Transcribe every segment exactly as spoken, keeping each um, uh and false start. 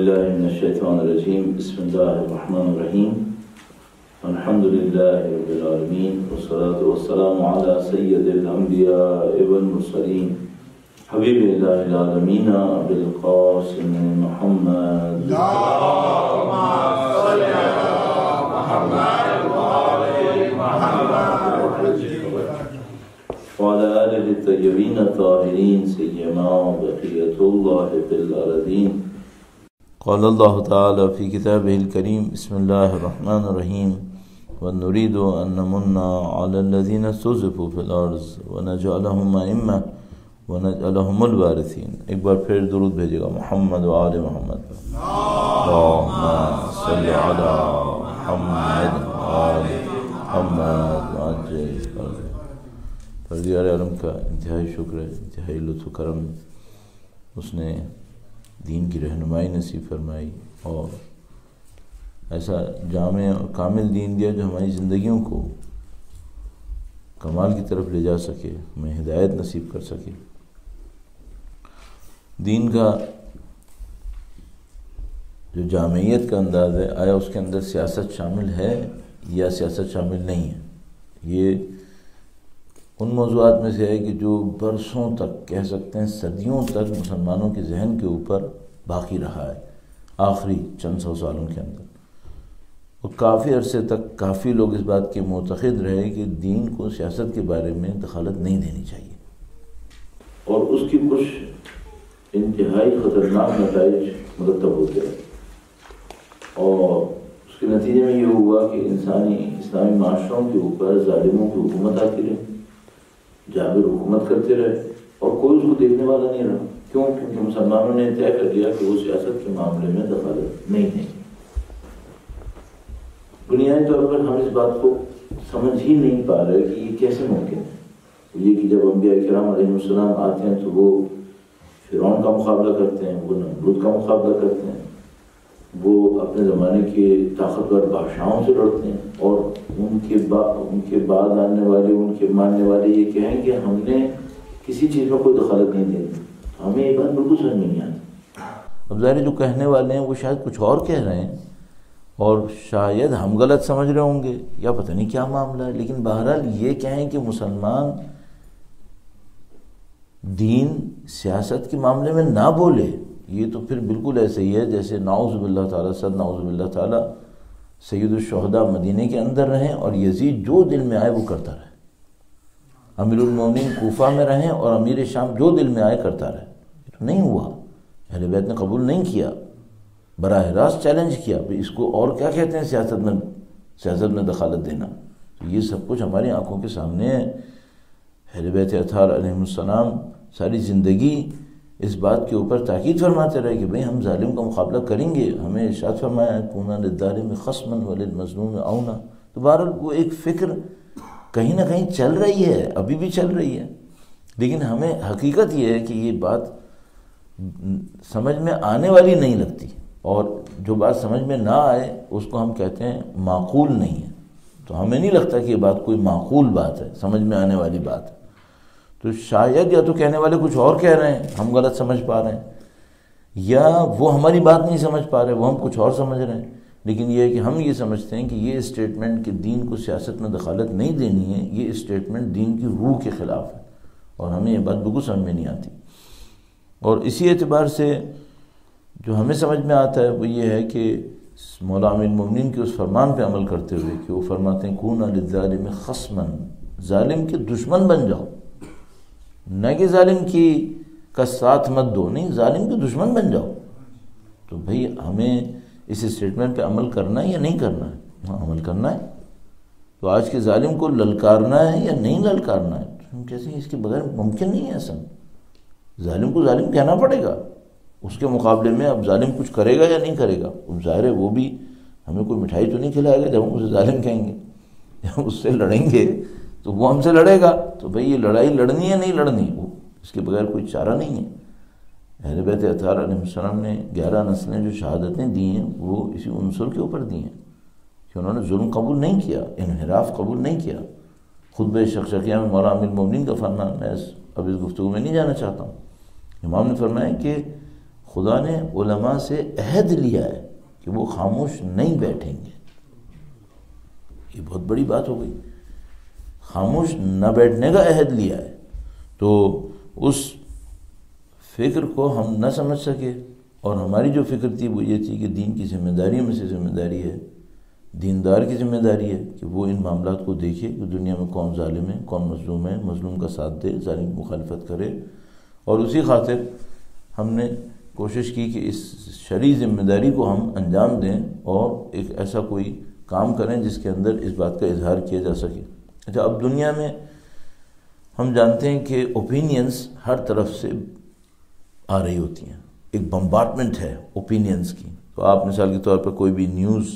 باللہ من الشیطان الرجیم بسم اللہ الرحمن الرحیم الحمد للہ رب العالمین والصلاة والسلام علی سید الانبیاء والمرسلین حبیب اللہ العالمین بالقاسم محمد اللہم صلی علی محمد وآل محمد وعلى آله الطيبين الطاهرين سيما بقية الله في الأرضين. قال الله تعالى في كتابه الكريم بسم الله الرحمن الرحيم ونريد أن نمن على الذين استضعفوا في الأرض ونجعلهم أئمة ونجعلهم الوارثين. ایک بار پھر درود بھیجے گا محمد وآل محمد. اللهم صل على محمد وآل محمد وعجل پروردگار عالم کا انتہائی شکر ہے، انتہائی لطف و کرم. اس نے دین کی رہنمائی نصیب فرمائی اور ایسا جامع اور کامل دین دیا جو ہماری زندگیوں کو کمال کی طرف لے جا سکے، ہمیں ہدایت نصیب کر سکے. دین کا جو جامعیت کا انداز ہے، آیا اس کے اندر سیاست شامل ہے یا سیاست شامل نہیں ہے؟ یہ ان موضوعات میں سے ہے کہ جو برسوں تک، کہہ سکتے ہیں صدیوں تک مسلمانوں کے ذہن کے اوپر باقی رہا ہے. آخری چند سو سالوں کے اندر اور کافی عرصے تک کافی لوگ اس بات کے معتقد رہے کہ دین کو سیاست کے بارے میں دخالت نہیں دینی چاہیے، اور اس کی کچھ انتہائی خطرناک نتائج مرتب ہوتے ہیں. اور اس کے نتیجے میں یہ ہوا کہ انسانی اسلامی معاشروں کے اوپر ظالموں کی حکومت آتی رہی، جابر حکومت کرتے رہے اور کوئی اس کو دیکھنے والا نہیں رہا. کیوں؟ کیونکہ مسلمانوں نے طے کر لیا کہ وہ سیاست کے معاملے میں دخالت نہیں دیں گے. بنیادی طور پر ہم اس بات کو سمجھ ہی نہیں پا رہے کہ یہ کیسے ممکن ہے. یہ کہ جب انبیاء کرام علیہ السلام آتے ہیں تو وہ فرعون کا مقابلہ کرتے ہیں، وہ نمرود کا مقابلہ کرتے ہیں، وہ اپنے زمانے کے طاقتور بادشاہوں سے لڑتے ہیں، اور ان کے بعد ان کے بعد آنے والے، ان کے ماننے والے یہ کہیں کہ ہم نے کسی چیز میں کوئی دخالت نہیں دی. ہمیں یہ بات بالکل سمجھ نہیں آتی. اب ظاہر جو کہنے والے ہیں وہ شاید کچھ اور کہہ رہے ہیں اور شاید ہم غلط سمجھ رہے ہوں گے یا پتہ نہیں کیا معاملہ ہے. لیکن بہرحال یہ کہیں کہ مسلمان دین سیاست کے معاملے میں نہ بولے، یہ تو پھر بالکل ایسے ہی ہے جیسے نعوذ باللہ تعالیٰ صد نعوذ باللہ تعالیٰ سید الشہداء مدینے کے اندر رہیں اور یزید جو دل میں آئے وہ کرتا رہے، امیر المومنین کوفہ میں رہیں اور امیر شام جو دل میں آئے کرتا رہے. یہ تو نہیں ہوا. اہل بیت نے قبول نہیں کیا، براہ راست چیلنج کیا بھئی اس کو اور کیا کہتے ہیں سیاست میں سیاست میں دخالت دینا. تو یہ سب کچھ ہماری آنکھوں کے سامنے ہے. اہل بیت اطہار علیہ السلام ساری زندگی اس بات کے اوپر تاکید فرماتے رہے کہ بھئی ہم ظالم کا مقابلہ کریں گے. ہمیں ارشاد فرمایا کُونَا لِلظَّالِمِ خَصْمًا وَلِلْمَظْلُومِ عَوْنًا. تو بہرحال وہ ایک فکر کہیں نہ کہیں چل رہی ہے، ابھی بھی چل رہی ہے. لیکن ہمیں حقیقت یہ ہے کہ یہ بات سمجھ میں آنے والی نہیں لگتی، اور جو بات سمجھ میں نہ آئے اس کو ہم کہتے ہیں معقول نہیں ہے. تو ہمیں نہیں لگتا کہ یہ بات کوئی معقول بات ہے، سمجھ میں آنے والی بات ہے. تو شاید یا تو کہنے والے کچھ اور کہہ رہے ہیں، ہم غلط سمجھ پا رہے ہیں، یا وہ ہماری بات نہیں سمجھ پا رہے، وہ ہم کچھ اور سمجھ رہے ہیں. لیکن یہ ہے کہ ہم یہ سمجھتے ہیں کہ یہ اسٹیٹمنٹ کہ دین کو سیاست میں دخالت نہیں دینی ہے، یہ اسٹیٹمنٹ دین کی روح کے خلاف ہے، اور ہمیں یہ بات بالکل سمجھ میں نہیں آتی. اور اسی اعتبار سے جو ہمیں سمجھ میں آتا ہے وہ یہ ہے کہ مولا امیر المومنین کے اس فرمان پہ عمل کرتے ہوئے کہ وہ فرماتے ہیں کُونَا لِلظَّالِمِ خَصْمًا، ظالم کے دشمن بن جاؤ، نہ کہ ظالم کی کا ساتھ مت دو، نہیں، ظالم کے دشمن بن جاؤ. تو بھئی ہمیں اس اسٹیٹمنٹ پہ عمل کرنا ہے یا نہیں کرنا ہے؟ ہاں عمل کرنا ہے. تو آج کے ظالم کو للکارنا ہے یا نہیں للکارنا ہے؟ ہم کہتے ہیں اس کے بغیر ممکن نہیں ہے. اصل ظالم کو ظالم کہنا پڑے گا. اس کے مقابلے میں اب ظالم کچھ کرے گا یا نہیں کرے گا؟ اب ظاہر ہے وہ بھی ہمیں کوئی مٹھائی تو نہیں کھلائے گا جب ہم اسے ظالم کہیں گے. جب اس سے لڑیں گے تو وہ ہم سے لڑے گا. تو بھئی یہ لڑائی لڑنی ہے نہیں لڑنی، وہ اس کے بغیر کوئی چارہ نہیں ہے. اہل بیت اطہار علیہ السلام نے گیارہ نسلیں جو شہادتیں دی ہیں وہ اسی عنصر کے اوپر دی ہیں کہ انہوں نے ظلم قبول نہیں کیا، انحراف قبول نہیں کیا. خطبہ شقشقیہ میں مولانا امیر المومنین کا فرمان، میں اب اس گفتگو میں نہیں جانا چاہتا ہوں، امام نے فرمایا کہ خدا نے علماء سے عہد لیا ہے کہ وہ خاموش نہیں بیٹھیں گے. یہ بہت بڑی بات ہو گئی، خاموش نہ بیٹھنے کا عہد لیا ہے. تو اس فکر کو ہم نہ سمجھ سکے، اور ہماری جو فکر تھی وہ یہ تھی کہ دین کی ذمہ داری میں سے ذمہ داری ہے، دیندار کی ذمہ داری ہے کہ وہ ان معاملات کو دیکھے کہ دنیا میں کون ظالم ہے، کون مظلوم ہے، مظلوم کا ساتھ دے، ظالم کی مخالفت کرے. اور اسی خاطر ہم نے کوشش کی کہ اس شرعی ذمہ داری کو ہم انجام دیں اور ایک ایسا کوئی کام کریں جس کے اندر اس بات کا اظہار کیا جا سکے. اچھا، اب دنیا میں ہم جانتے ہیں کہ اوپینینس ہر طرف سے آ رہی ہوتی ہیں، ایک بمبارڈمنٹ ہے اوپینینس کی. تو آپ مثال کے طور پر کوئی بھی نیوز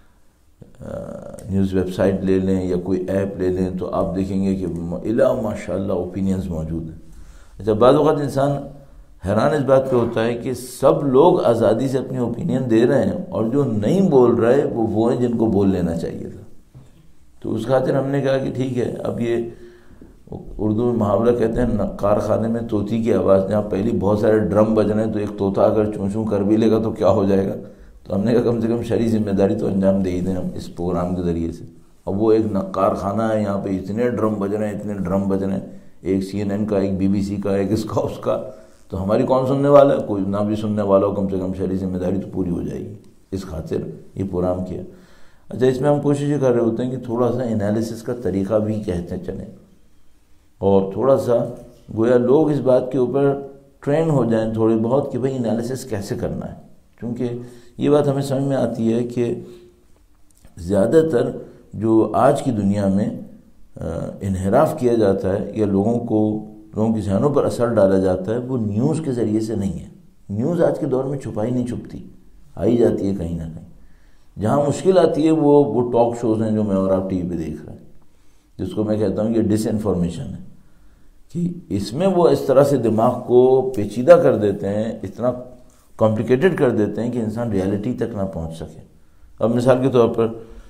نیوز ویب سائٹ لے لیں یا کوئی ایپ لے لیں تو آپ دیکھیں گے کہ الا ماشاء اللہ اوپینینس موجود ہیں. اچھا، بعض اوقات انسان حیران اس بات پہ ہوتا ہے کہ سب لوگ آزادی سے اپنی اوپینین دے رہے ہیں اور جو نہیں بول رہے وہ وہ ہیں جن کو بول لینا چاہیے تھا. تو اس خاطر ہم نے کہا کہ ٹھیک ہے، اب یہ اردو میں محاورہ کہتے ہیں نقار خانے میں طوطی کی آواز، جہاں پہلی بہت سارے ڈرم بج رہے ہیں تو ایک طوطا اگر چوں چوں کر بھی لے گا تو کیا ہو جائے گا. تو ہم نے کہا کم سے کم شرعی ذمہ داری تو انجام دے ہی دیں ہم اس پروگرام کے ذریعے سے. اب وہ ایک نقار خانہ ہے، یہاں پہ اتنے ڈرم بج رہے ہیں اتنے ڈرم بج رہے ہیں، ایک سی این این کا، ایک بی بی سی کا، ایک اس کا اس کا، تو ہماری کون سننے والا ہے؟ کوئی نہ بھی سننے والا ہو، کم سے کم شرعی ذمہ داری تو پوری ہو جائے گی. اس خاطر یہ پروگرام کیا. اچھا، اس میں ہم کوشش یہ کر رہے ہوتے ہیں کہ تھوڑا سا انالیسس کا طریقہ بھی کہتے چلیں، اور تھوڑا سا گویا لوگ اس بات کے اوپر ٹرین ہو جائیں تھوڑے بہت کہ بھئی انالیسس کیسے کرنا ہے. کیونکہ یہ بات ہمیں سمجھ میں آتی ہے کہ زیادہ تر جو آج کی دنیا میں انحراف کیا جاتا ہے یا لوگوں کو لوگوں کی ذہنوں پر اثر ڈالا جاتا ہے وہ نیوز کے ذریعے سے نہیں ہے. نیوز آج کے دور میں چھپائی نہیں چھپتی، آئی جاتی ہے کہیں نہ کہیں. جہاں مشکل آتی ہے وہ وہ ٹاک شوز ہیں جو میں اور آپ ٹی وی پہ دیکھ رہے ہیں، جس کو میں کہتا ہوں کہ ڈس انفارمیشن ہے، کہ اس میں وہ اس طرح سے دماغ کو پیچیدہ کر دیتے ہیں، اتنا کمپلیکیٹڈ کر دیتے ہیں کہ انسان ریالٹی تک نہ پہنچ سکے. اب مثال کے طور پر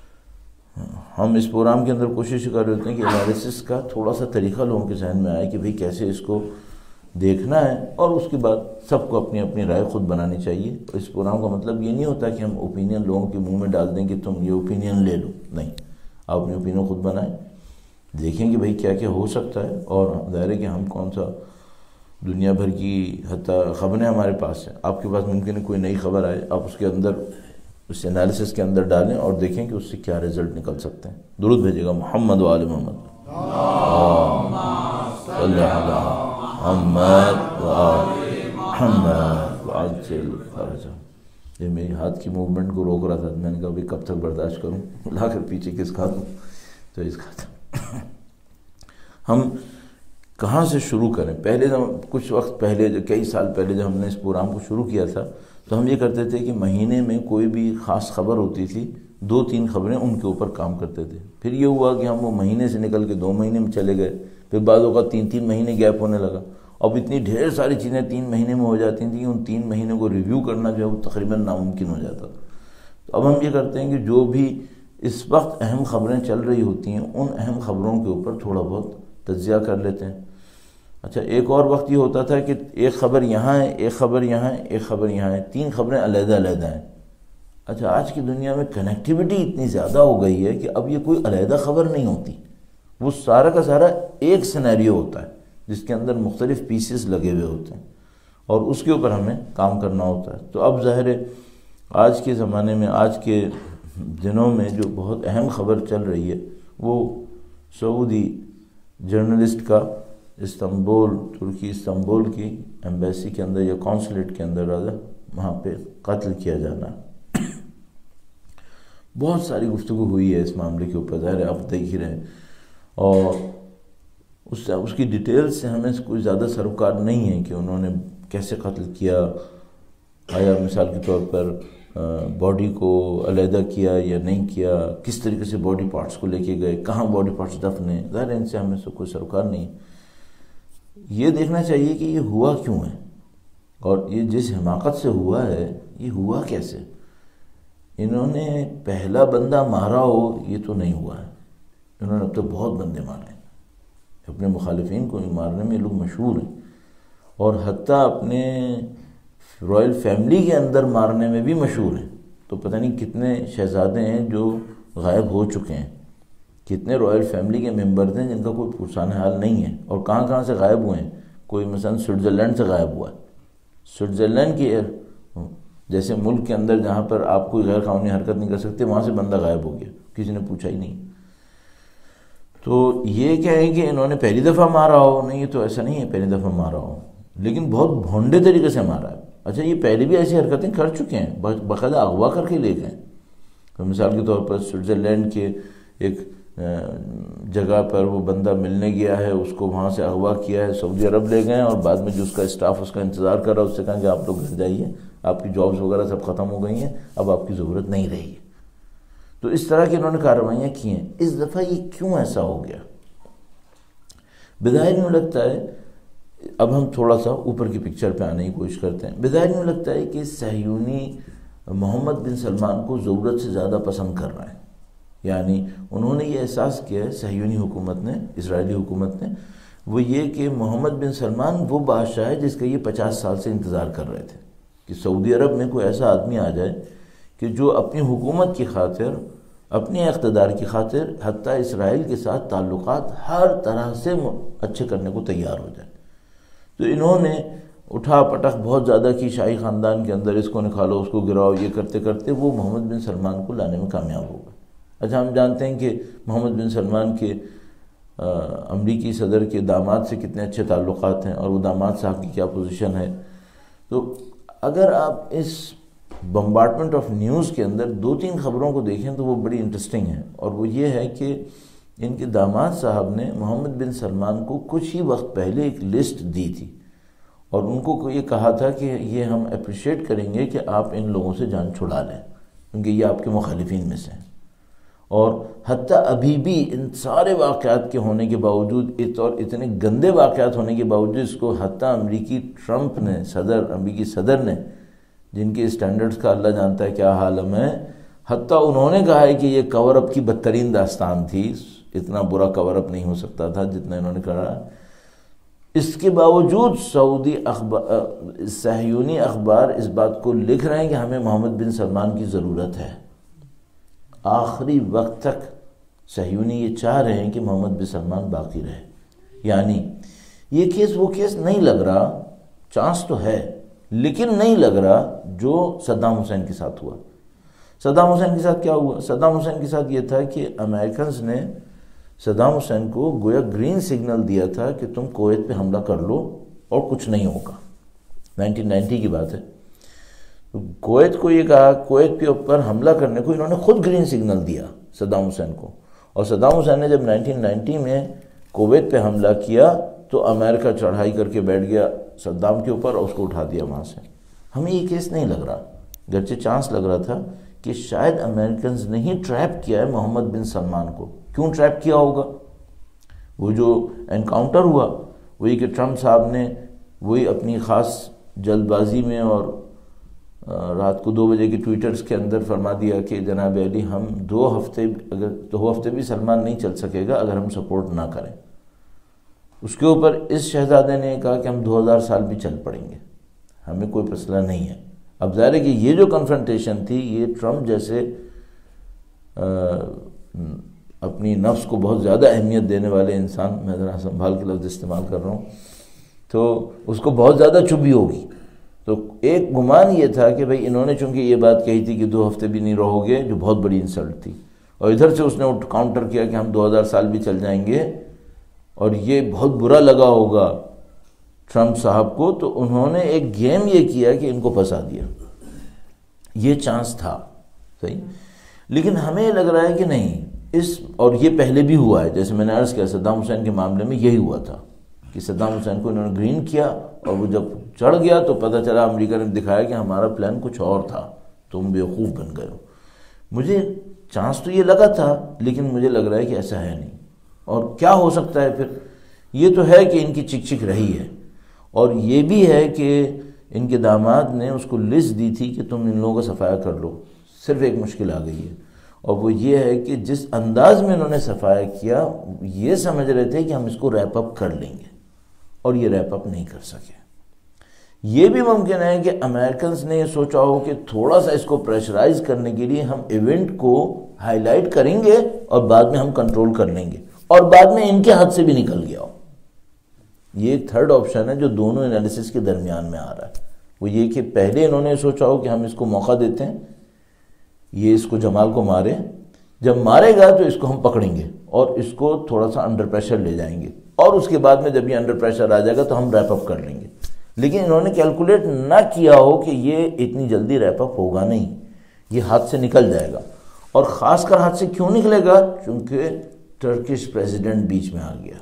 ہم اس پروگرام کے اندر کوشش کر رہے ہوتے ہیں کہ انالیسس کا تھوڑا سا طریقہ لوگوں کے ذہن میں آئے کہ بھئی کیسے اس کو دیکھنا ہے، اور اس کے بعد سب کو اپنی اپنی رائے خود بنانی چاہیے. اس پروگرام کا مطلب یہ نہیں ہوتا کہ ہم اوپینین لوگوں کے منہ میں ڈال دیں کہ تم یہ اوپینین لے لو، نہیں، آپ اپنی اوپینین خود بنائیں، دیکھیں کہ بھئی کیا کیا ہو سکتا ہے. اور ظاہر ہے کہ ہم کون سا دنیا بھر کی حتیٰ خبریں ہمارے پاس ہیں، آپ کے پاس ممکن ہے کوئی نئی خبر آئے، آپ اس کے اندر اس انالیسس کے اندر ڈالیں اور دیکھیں کہ اس سے کیا رزلٹ نکل سکتے ہیں. درود بھیجیے گا محمد و آل محمد. صلی علی محمد و آل محمد وعجل فرجہ. یہ میری ہاتھ کی موومنٹ کو روک رہا تھا، میں نے کہا بھئی کب تک برداشت کروں، لا کر پیچھے کس کھا دوں. تو اس کا ہم کہاں سے شروع کریں؟ پہلے جب کچھ وقت پہلے جو کئی سال پہلے جب ہم نے اس پروگرام کو شروع کیا تھا تو ہم یہ کرتے تھے کہ مہینے میں کوئی بھی خاص خبر ہوتی تھی، دو تین خبریں ان کے اوپر کام کرتے تھے. پھر یہ ہوا کہ ہم وہ مہینے سے نکل کے دو مہینے میں چلے گئے، پھر بعض اوقات تین تین مہینے گیپ ہونے لگا. اب اتنی ڈھیر ساری چیزیں تین مہینے میں ہو جاتی تھیں کہ ان تین مہینوں کو ریویو کرنا جو ہے وہ تقریباً ناممکن ہو جاتا. تو اب ہم یہ کرتے ہیں کہ جو بھی اس وقت اہم خبریں چل رہی ہوتی ہیں ان اہم خبروں کے اوپر تھوڑا بہت تجزیہ کر لیتے ہیں. اچھا، ایک اور وقت یہ ہوتا تھا کہ ایک خبر یہاں ہے، ایک خبر یہاں ہے، ایک خبر یہاں ہے، تین خبریں علیحدہ علیحدہ ہیں. اچھا، آج کی دنیا میں کنیکٹیوٹی اتنی زیادہ ہو گئی ہے کہ اب یہ کوئی علیحدہ خبر نہیں ہوتی، وہ سارا کا سارا ایک سینیریو ہوتا ہے جس کے اندر مختلف پیسز لگے ہوئے ہوتے ہیں اور اس کے اوپر ہمیں کام کرنا ہوتا ہے. تو اب ظاہر ہے آج کے زمانے میں، آج کے دنوں میں جو بہت اہم خبر چل رہی ہے وہ سعودی جرنلسٹ کا استنبول، ترکی استنبول کی ایمبیسی کے اندر یا کونسلیٹ کے اندر راجہ وہاں پہ قتل کیا جانا. بہت ساری گفتگو ہوئی ہے اس معاملے کے اوپر، ظاہر ہے آپ دیکھ ہی رہے ہیں، اور اس سے اس کی ڈیٹیل سے ہمیں کوئی زیادہ سروکار نہیں ہے کہ انہوں نے کیسے قتل کیا، آیا مثال کے طور پر باڈی کو علیحدہ کیا یا نہیں کیا، کس طریقے سے باڈی پارٹس کو لے کے گئے، کہاں باڈی پارٹس دفنے، ظاہر ہے ان سے ہمیں کوئی سروکار نہیں. یہ دیکھنا چاہیے کہ یہ ہوا کیوں ہے، اور یہ جس حماقت سے ہوا ہے یہ ہوا کیسے. انہوں نے پہلا بندہ مارا ہو یہ تو نہیں ہوا ہے، انہوں نے اب تو بہت بندے مارے ہیں، اپنے مخالفین کو مارنے میں لوگ مشہور ہیں، اور حتیٰ اپنے رائل فیملی کے اندر مارنے میں بھی مشہور ہیں. تو پتہ نہیں کتنے شہزادے ہیں جو غائب ہو چکے ہیں، کتنے رائل فیملی کے ممبرز ہیں جن کا کوئی پرسان حال نہیں ہے، اور کہاں کہاں سے غائب ہوئے ہیں. کوئی مثلا سوئٹزرلینڈ سے غائب ہوا ہے. سوئٹزرلینڈ کی جیسے ملک کے اندر جہاں پر آپ کوئی غیر قانونی حرکت نہیں کر سکتے، وہاں سے بندہ غائب ہو گیا، کسی نے پوچھا ہی نہیں. تو یہ کیا ہے کہ انہوں نے پہلی دفعہ مارا ہو؟ نہیں، یہ تو ایسا نہیں ہے پہلی دفعہ مارا ہو، لیکن بہت بھونڈے طریقے سے مارا ہے. اچھا، یہ پہلے بھی ایسی حرکتیں کر چکے ہیں، باقاعدہ اغوا کر کے لے گئے. تو مثال کے طور پر سوئٹزرلینڈ کے ایک جگہ پر وہ بندہ ملنے گیا ہے، اس کو وہاں سے اغوا کیا ہے، سعودی عرب لے گئے، اور بعد میں جو اس کا اسٹاف اس کا انتظار کر رہا ہے اس سے کہا کہ آپ لوگ گھر جائیے، آپ کی جابز وغیرہ سب ختم ہو گئی ہیں، اب آپ کی ضرورت نہیں رہی ہے. تو اس طرح کی انہوں نے کارروائیاں کی ہیں. اس دفعہ یہ کیوں ایسا ہو گیا؟ بظاہر یوں لگتا ہے، اب ہم تھوڑا سا اوپر کی پکچر پہ آنے کی کوشش کرتے ہیں. بظاہر یوں لگتا ہے کہ صہیونی محمد بن سلمان کو ضرورت سے زیادہ پسند کر رہے ہیں. یعنی انہوں نے یہ احساس کیا ہے، صہیونی حکومت نے، اسرائیلی حکومت نے، وہ یہ کہ محمد بن سلمان وہ بادشاہ ہے جس کا یہ پچاس سال سے انتظار کر رہے تھے کہ سعودی عرب میں کوئی ایسا آدمی آ جائے کہ جو اپنی حکومت کی خاطر، اپنے اقتدار کی خاطر حتیٰ اسرائیل کے ساتھ تعلقات ہر طرح سے اچھے کرنے کو تیار ہو جائے. تو انہوں نے اٹھا پٹک بہت زیادہ کی شاہی خاندان کے اندر، اس کو نکالو اس کو گراؤ، یہ کرتے کرتے وہ محمد بن سلمان کو لانے میں کامیاب ہو گئے. اچھا، ہم جانتے ہیں کہ محمد بن سلمان کے امریکی صدر کے داماد سے کتنے اچھے تعلقات ہیں، اور وہ داماد صاحب کی کیا پوزیشن ہے. تو اگر آپ اس بمبارڈمنٹ آف نیوز کے اندر دو تین خبروں کو دیکھیں تو وہ بڑی انٹرسٹنگ ہیں، اور وہ یہ ہے کہ ان کے داماد صاحب نے محمد بن سلمان کو کچھ ہی وقت پہلے ایک لسٹ دی تھی، اور ان کو یہ کہا تھا کہ یہ ہم اپریشیٹ کریں گے کہ آپ ان لوگوں سے جان چھڑا لیں کیونکہ یہ آپ کے مخالفین میں سے ہیں. اور حتیٰ ابھی بھی ان سارے واقعات کے ہونے کے باوجود، اور اتنے گندے واقعات ہونے کے باوجود، اس کو حتیٰ امریکی ٹرمپ نے، صدر امریکی صدر نے، جن کے اسٹینڈرڈز کا اللہ جانتا ہے کیا عالم ہے، حتیٰ انہوں نے کہا ہے کہ یہ کور اپ کی بدترین داستان تھی، اتنا برا کور اپ نہیں ہو سکتا تھا جتنا انہوں نے کہا. اس کے باوجود سعودی اخبار، صہیونی اخبار اس بات کو لکھ رہے ہیں کہ ہمیں محمد بن سلمان کی ضرورت ہے. آخری وقت تک صہیونی یہ چاہ رہے ہیں کہ محمد بن سلمان باقی رہے. یعنی یہ کیس وہ کیس نہیں لگ رہا، چانس تو ہے لیکن نہیں لگ رہا جو صدام حسین کے ساتھ ہوا. صدام حسین کے ساتھ کیا ہوا؟ صدام حسین کے ساتھ یہ تھا کہ امریکنز نے صدام حسین کو گویا گرین سگنل دیا تھا کہ تم کویت پہ حملہ کر لو اور کچھ نہیں ہوگا. نائنٹین نائنٹی کی بات ہے. کویت کو یہ کہا، کویت کے اوپر حملہ کرنے کو انہوں نے خود گرین سگنل دیا صدام حسین کو. اور صدام حسین نے جب نائنٹین نائنٹی میں کویت پہ حملہ کیا تو امریکہ چڑھائی کر کے بیٹھ گیا صدام کے اوپر اور اس کو اٹھا دیا وہاں سے. ہمیں یہ کیس نہیں لگ رہا، گرچہ چانس لگ رہا تھا کہ شاید امریکنز نے ہی ٹریپ کیا ہے محمد بن سلمان کو. کیوں ٹریپ کیا ہوگا؟ وہ جو انکاؤنٹر ہوا وہی کہ ٹرمپ صاحب نے وہی اپنی خاص جلد بازی میں اور رات کو دو بجے کے ٹویٹرز کے اندر فرما دیا کہ جناب علی ہم دو ہفتے اگر دو ہفتے بھی سلمان نہیں چل سکے گا اگر ہم سپورٹ نہ کریں. اس کے اوپر اس شہزادے نے کہا کہ ہم دو ہزار سال بھی چل پڑیں گے، ہمیں کوئی مسئلہ نہیں ہے. اب ظاہر ہے کہ یہ جو کنفرنٹیشن تھی، یہ ٹرمپ جیسے اپنی نفس کو بہت زیادہ اہمیت دینے والے انسان، میں ذرا سنبھال کے لفظ استعمال کر رہا ہوں، تو اس کو بہت زیادہ چبھی ہوگی. تو ایک گمان یہ تھا کہ بھئی انہوں نے چونکہ یہ بات کہی تھی کہ دو ہفتے بھی نہیں رہو گے، جو بہت بڑی انسلٹ تھی، اور ادھر سے اس نے کاؤنٹر کیا کہ ہم دو ہزار سال بھی چل جائیں گے، اور یہ بہت برا لگا ہوگا ٹرمپ صاحب کو. تو انہوں نے ایک گیم یہ کیا کہ ان کو پھنسا دیا. یہ چانس تھا صحیح، لیکن ہمیں لگ رہا ہے کہ نہیں اس، اور یہ پہلے بھی ہوا ہے، جیسے میں نے عرض کیا صدام حسین کے معاملے میں یہی ہوا تھا کہ صدام حسین کو انہوں نے گرین کیا، اور وہ جب چڑھ گیا تو پتہ چلا امریکہ نے دکھایا کہ ہمارا پلان کچھ اور تھا، تم بیوقوف بن گئے ہو. مجھے چانس تو یہ لگا تھا لیکن مجھے لگ رہا ہے کہ ایسا ہے نہیں. اور کیا ہو سکتا ہے پھر؟ یہ تو ہے کہ ان کی چک چک رہی ہے، اور یہ بھی ہے کہ ان کے داماد نے اس کو لسٹ دی تھی کہ تم ان لوگوں کا صفایا کر لو. صرف ایک مشکل آ گئی ہے، اور وہ یہ ہے کہ جس انداز میں انہوں نے صفایا کیا، یہ سمجھ رہے تھے کہ ہم اس کو ریپ اپ کر لیں گے، اور یہ ریپ اپ نہیں کر سکے. یہ بھی ممکن ہے کہ امریکنز نے یہ سوچا ہو کہ تھوڑا سا اس کو پریشرائز کرنے کے لیے ہم ایونٹ کو ہائی لائٹ کریں گے اور بعد میں ہم کنٹرول کر لیں گے، اور بعد میں ان کے ہاتھ سے بھی نکل گیا ہو۔ یہ ایک تھرڈ آپشن ہے جو دونوں انالیسس کے درمیان میں آ رہا ہے، وہ یہ کہ پہلے انہوں نے سوچا ہو کہ ہم اس کو موقع دیتے ہیں، یہ اس کو جمال کو مارے، جب مارے گا تو اس کو ہم پکڑیں گے اور اس کو تھوڑا سا انڈر پریشر لے جائیں گے، اور اس کے بعد میں جب یہ انڈر پریشر آ جائے گا تو ہم ریپ اپ کر لیں گے۔ لیکن انہوں نے کیلکولیٹ نہ کیا ہو کہ یہ اتنی جلدی ریپ اپ ہوگا نہیں، یہ ہاتھ سے نکل جائے گا، اور خاص کر ہاتھ سے کیوں نکلے گا؟ چونکہ ٹرکش پریزیڈنٹ بیچ میں آ گیا۔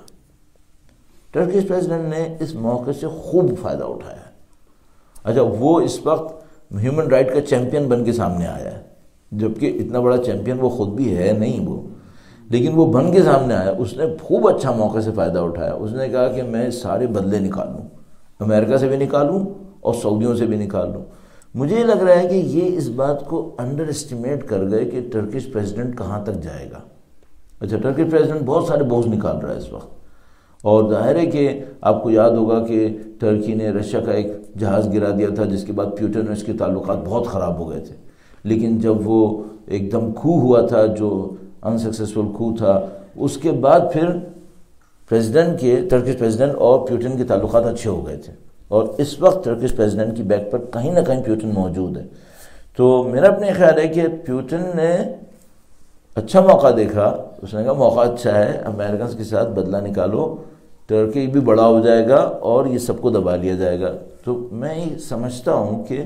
ٹرکش پریزیڈنٹ نے اس موقع سے خوب فائدہ اٹھایا۔ اچھا، وہ اس وقت ہیومن رائٹ کا چیمپئن بن کے سامنے آیا ہے، جبکہ اتنا بڑا چیمپئن وہ خود بھی ہے نہیں، وہ لیکن وہ بن کے سامنے آیا۔ اس نے خوب اچھا موقع سے فائدہ اٹھایا۔ اس نے کہا کہ میں سارے بدلے نکالوں، امریکہ سے بھی نکالوں اور سعودیوں سے بھی نکال لوں۔ مجھے یہ لگ رہا ہے کہ یہ اس بات کو انڈر اسٹیمیٹ کر گئے کہ ٹرکش پریزیڈنٹ کہاں تک جائے گا۔ اچھا، ٹرکش پریزیڈنٹ بہت سارے بوجھ نکال رہا ہے اس وقت، اور ظاہر ہے کہ آپ کو یاد ہوگا کہ ٹرکی نے رشیا کا ایک جہاز گرا دیا تھا، جس کے بعد پیوٹن اور اس کے تعلقات بہت خراب ہو گئے تھے۔ لیکن جب وہ ایک دم کھو ہوا تھا، جو انسکسیسفل کھو تھا، اس کے بعد پھر پریزیڈنٹ کے ٹرکش پریزیڈنٹ اور پیوٹن کے تعلقات اچھے ہو گئے تھے، اور اس وقت ٹرکش پریزیڈنٹ کی بیک پر کہیں نہ کہیں پیوٹن موجود ہے۔ تو میرا اپنے خیال ہے کہ پیوٹن نے اچھا موقع دیکھا، اس نے کہا موقع اچھا ہے، امریکنز کے ساتھ بدلہ نکالو، ٹرکی بھی بڑا ہو جائے گا اور یہ سب کو دبا لیا جائے گا۔ تو میں یہ سمجھتا ہوں کہ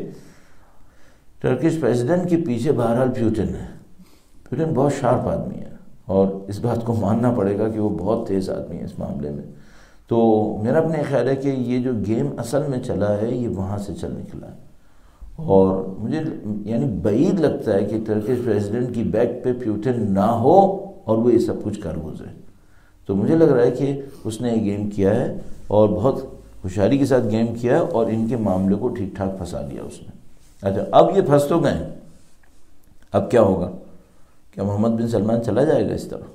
ٹرکش پریزیڈنٹ کے پیچھے بہرحال پیوٹن ہے۔ پیوٹن بہت شارپ آدمی ہے، اور اس بات کو ماننا پڑے گا کہ وہ بہت تیز آدمی ہے اس معاملے میں۔ تو میرا اپنے خیال ہے کہ یہ جو گیم اصل میں چلا ہے یہ وہاں سے چل نکلا ہے، اور مجھے یعنی بعید لگتا ہے کہ ٹرکش پریزیڈنٹ کی بیک پہ پیوٹن نہ ہو اور وہ یہ سب کچھ کر گزرے۔ تو مجھے لگ رہا ہے کہ اس نے یہ گیم کیا ہے، اور بہت ہوشیاری کے ساتھ گیم کیا ہے، اور ان کے معاملے کو ٹھیک ٹھاک پھنسا دیا اس نے۔ اچھا، اب یہ پھنس تو گئے، اب کیا ہوگا؟ کیا محمد بن سلمان چلا جائے گا اس طرح؟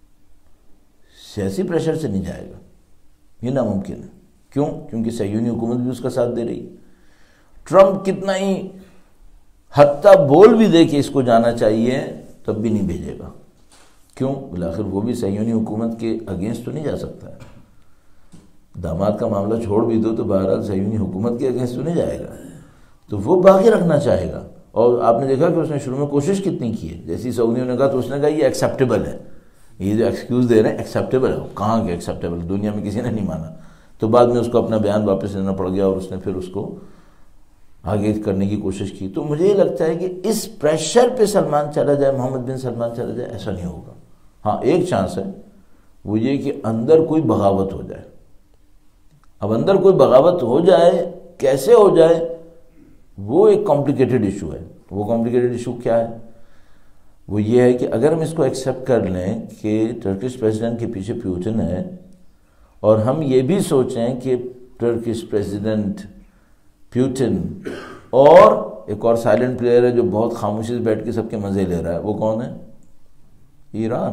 سیاسی پریشر سے نہیں جائے گا، یہ ناممکن ہے۔ کیوں؟ کیونکہ صہیونی حکومت بھی اس کا ساتھ دے رہی۔ ٹرمپ کتنا ہی حتیٰ بول بھی دے کہ اس کو جانا چاہیے، تب بھی نہیں بھیجے گا۔ کیوں؟ بالآخر وہ بھی صہیونی حکومت کے اگینسٹ تو نہیں جا سکتا ہے۔ داماد کا معاملہ چھوڑ بھی دو تو بہرحال صہیونی حکومت کے اگینسٹ تو نہیں جائے گا، تو وہ باقی رکھنا چاہے گا۔ اور آپ نے دیکھا کہ اس نے شروع میں کوشش کتنی کی ہے، جیسی سعودیوں نے کہا تو اس نے کہا یہ ایکسیپٹیبل ہے، یہ جو ایکسکیوز دے رہے ہیں ایکسیپٹیبل ہے۔ کہاں کہ ایکسیپٹیبل، دنیا میں کسی نے نہیں مانا۔ تو بعد میں اس کو اپنا بیان واپس لینا پڑ گیا، اور اس نے پھر اس کو آگے کرنے کی کوشش کی۔ تو مجھے یہ لگتا ہے کہ اس پریشر پہ سلمان چلا جائے، محمد بن سلمان چلا جائے، ایسا نہیں ہوگا۔ ہاں، ایک چانس ہے، وہ یہ کہ اندر کوئی بغاوت ہو جائے۔ اب اندر کوئی بغاوت ہو جائے، کیسے ہو جائے، وہ ایک کمپلیکیٹڈ ایشو ہے۔ وہ کمپلیکیٹڈ ایشو کیا ہے؟ وہ یہ ہے کہ اگر ہم اس کو ایکسیپٹ کر لیں کہ ٹرکش پریزیڈنٹ کے پیچھے پیوٹن ہے، اور ہم یہ بھی سوچیں کہ ٹرکش پریزیڈنٹ، پیوٹن اور ایک اور سائلنٹ پلیئر ہے جو بہت خاموشی سے بیٹھ کے سب کے مزے لے رہا ہے، وہ کون ہے؟ ایران۔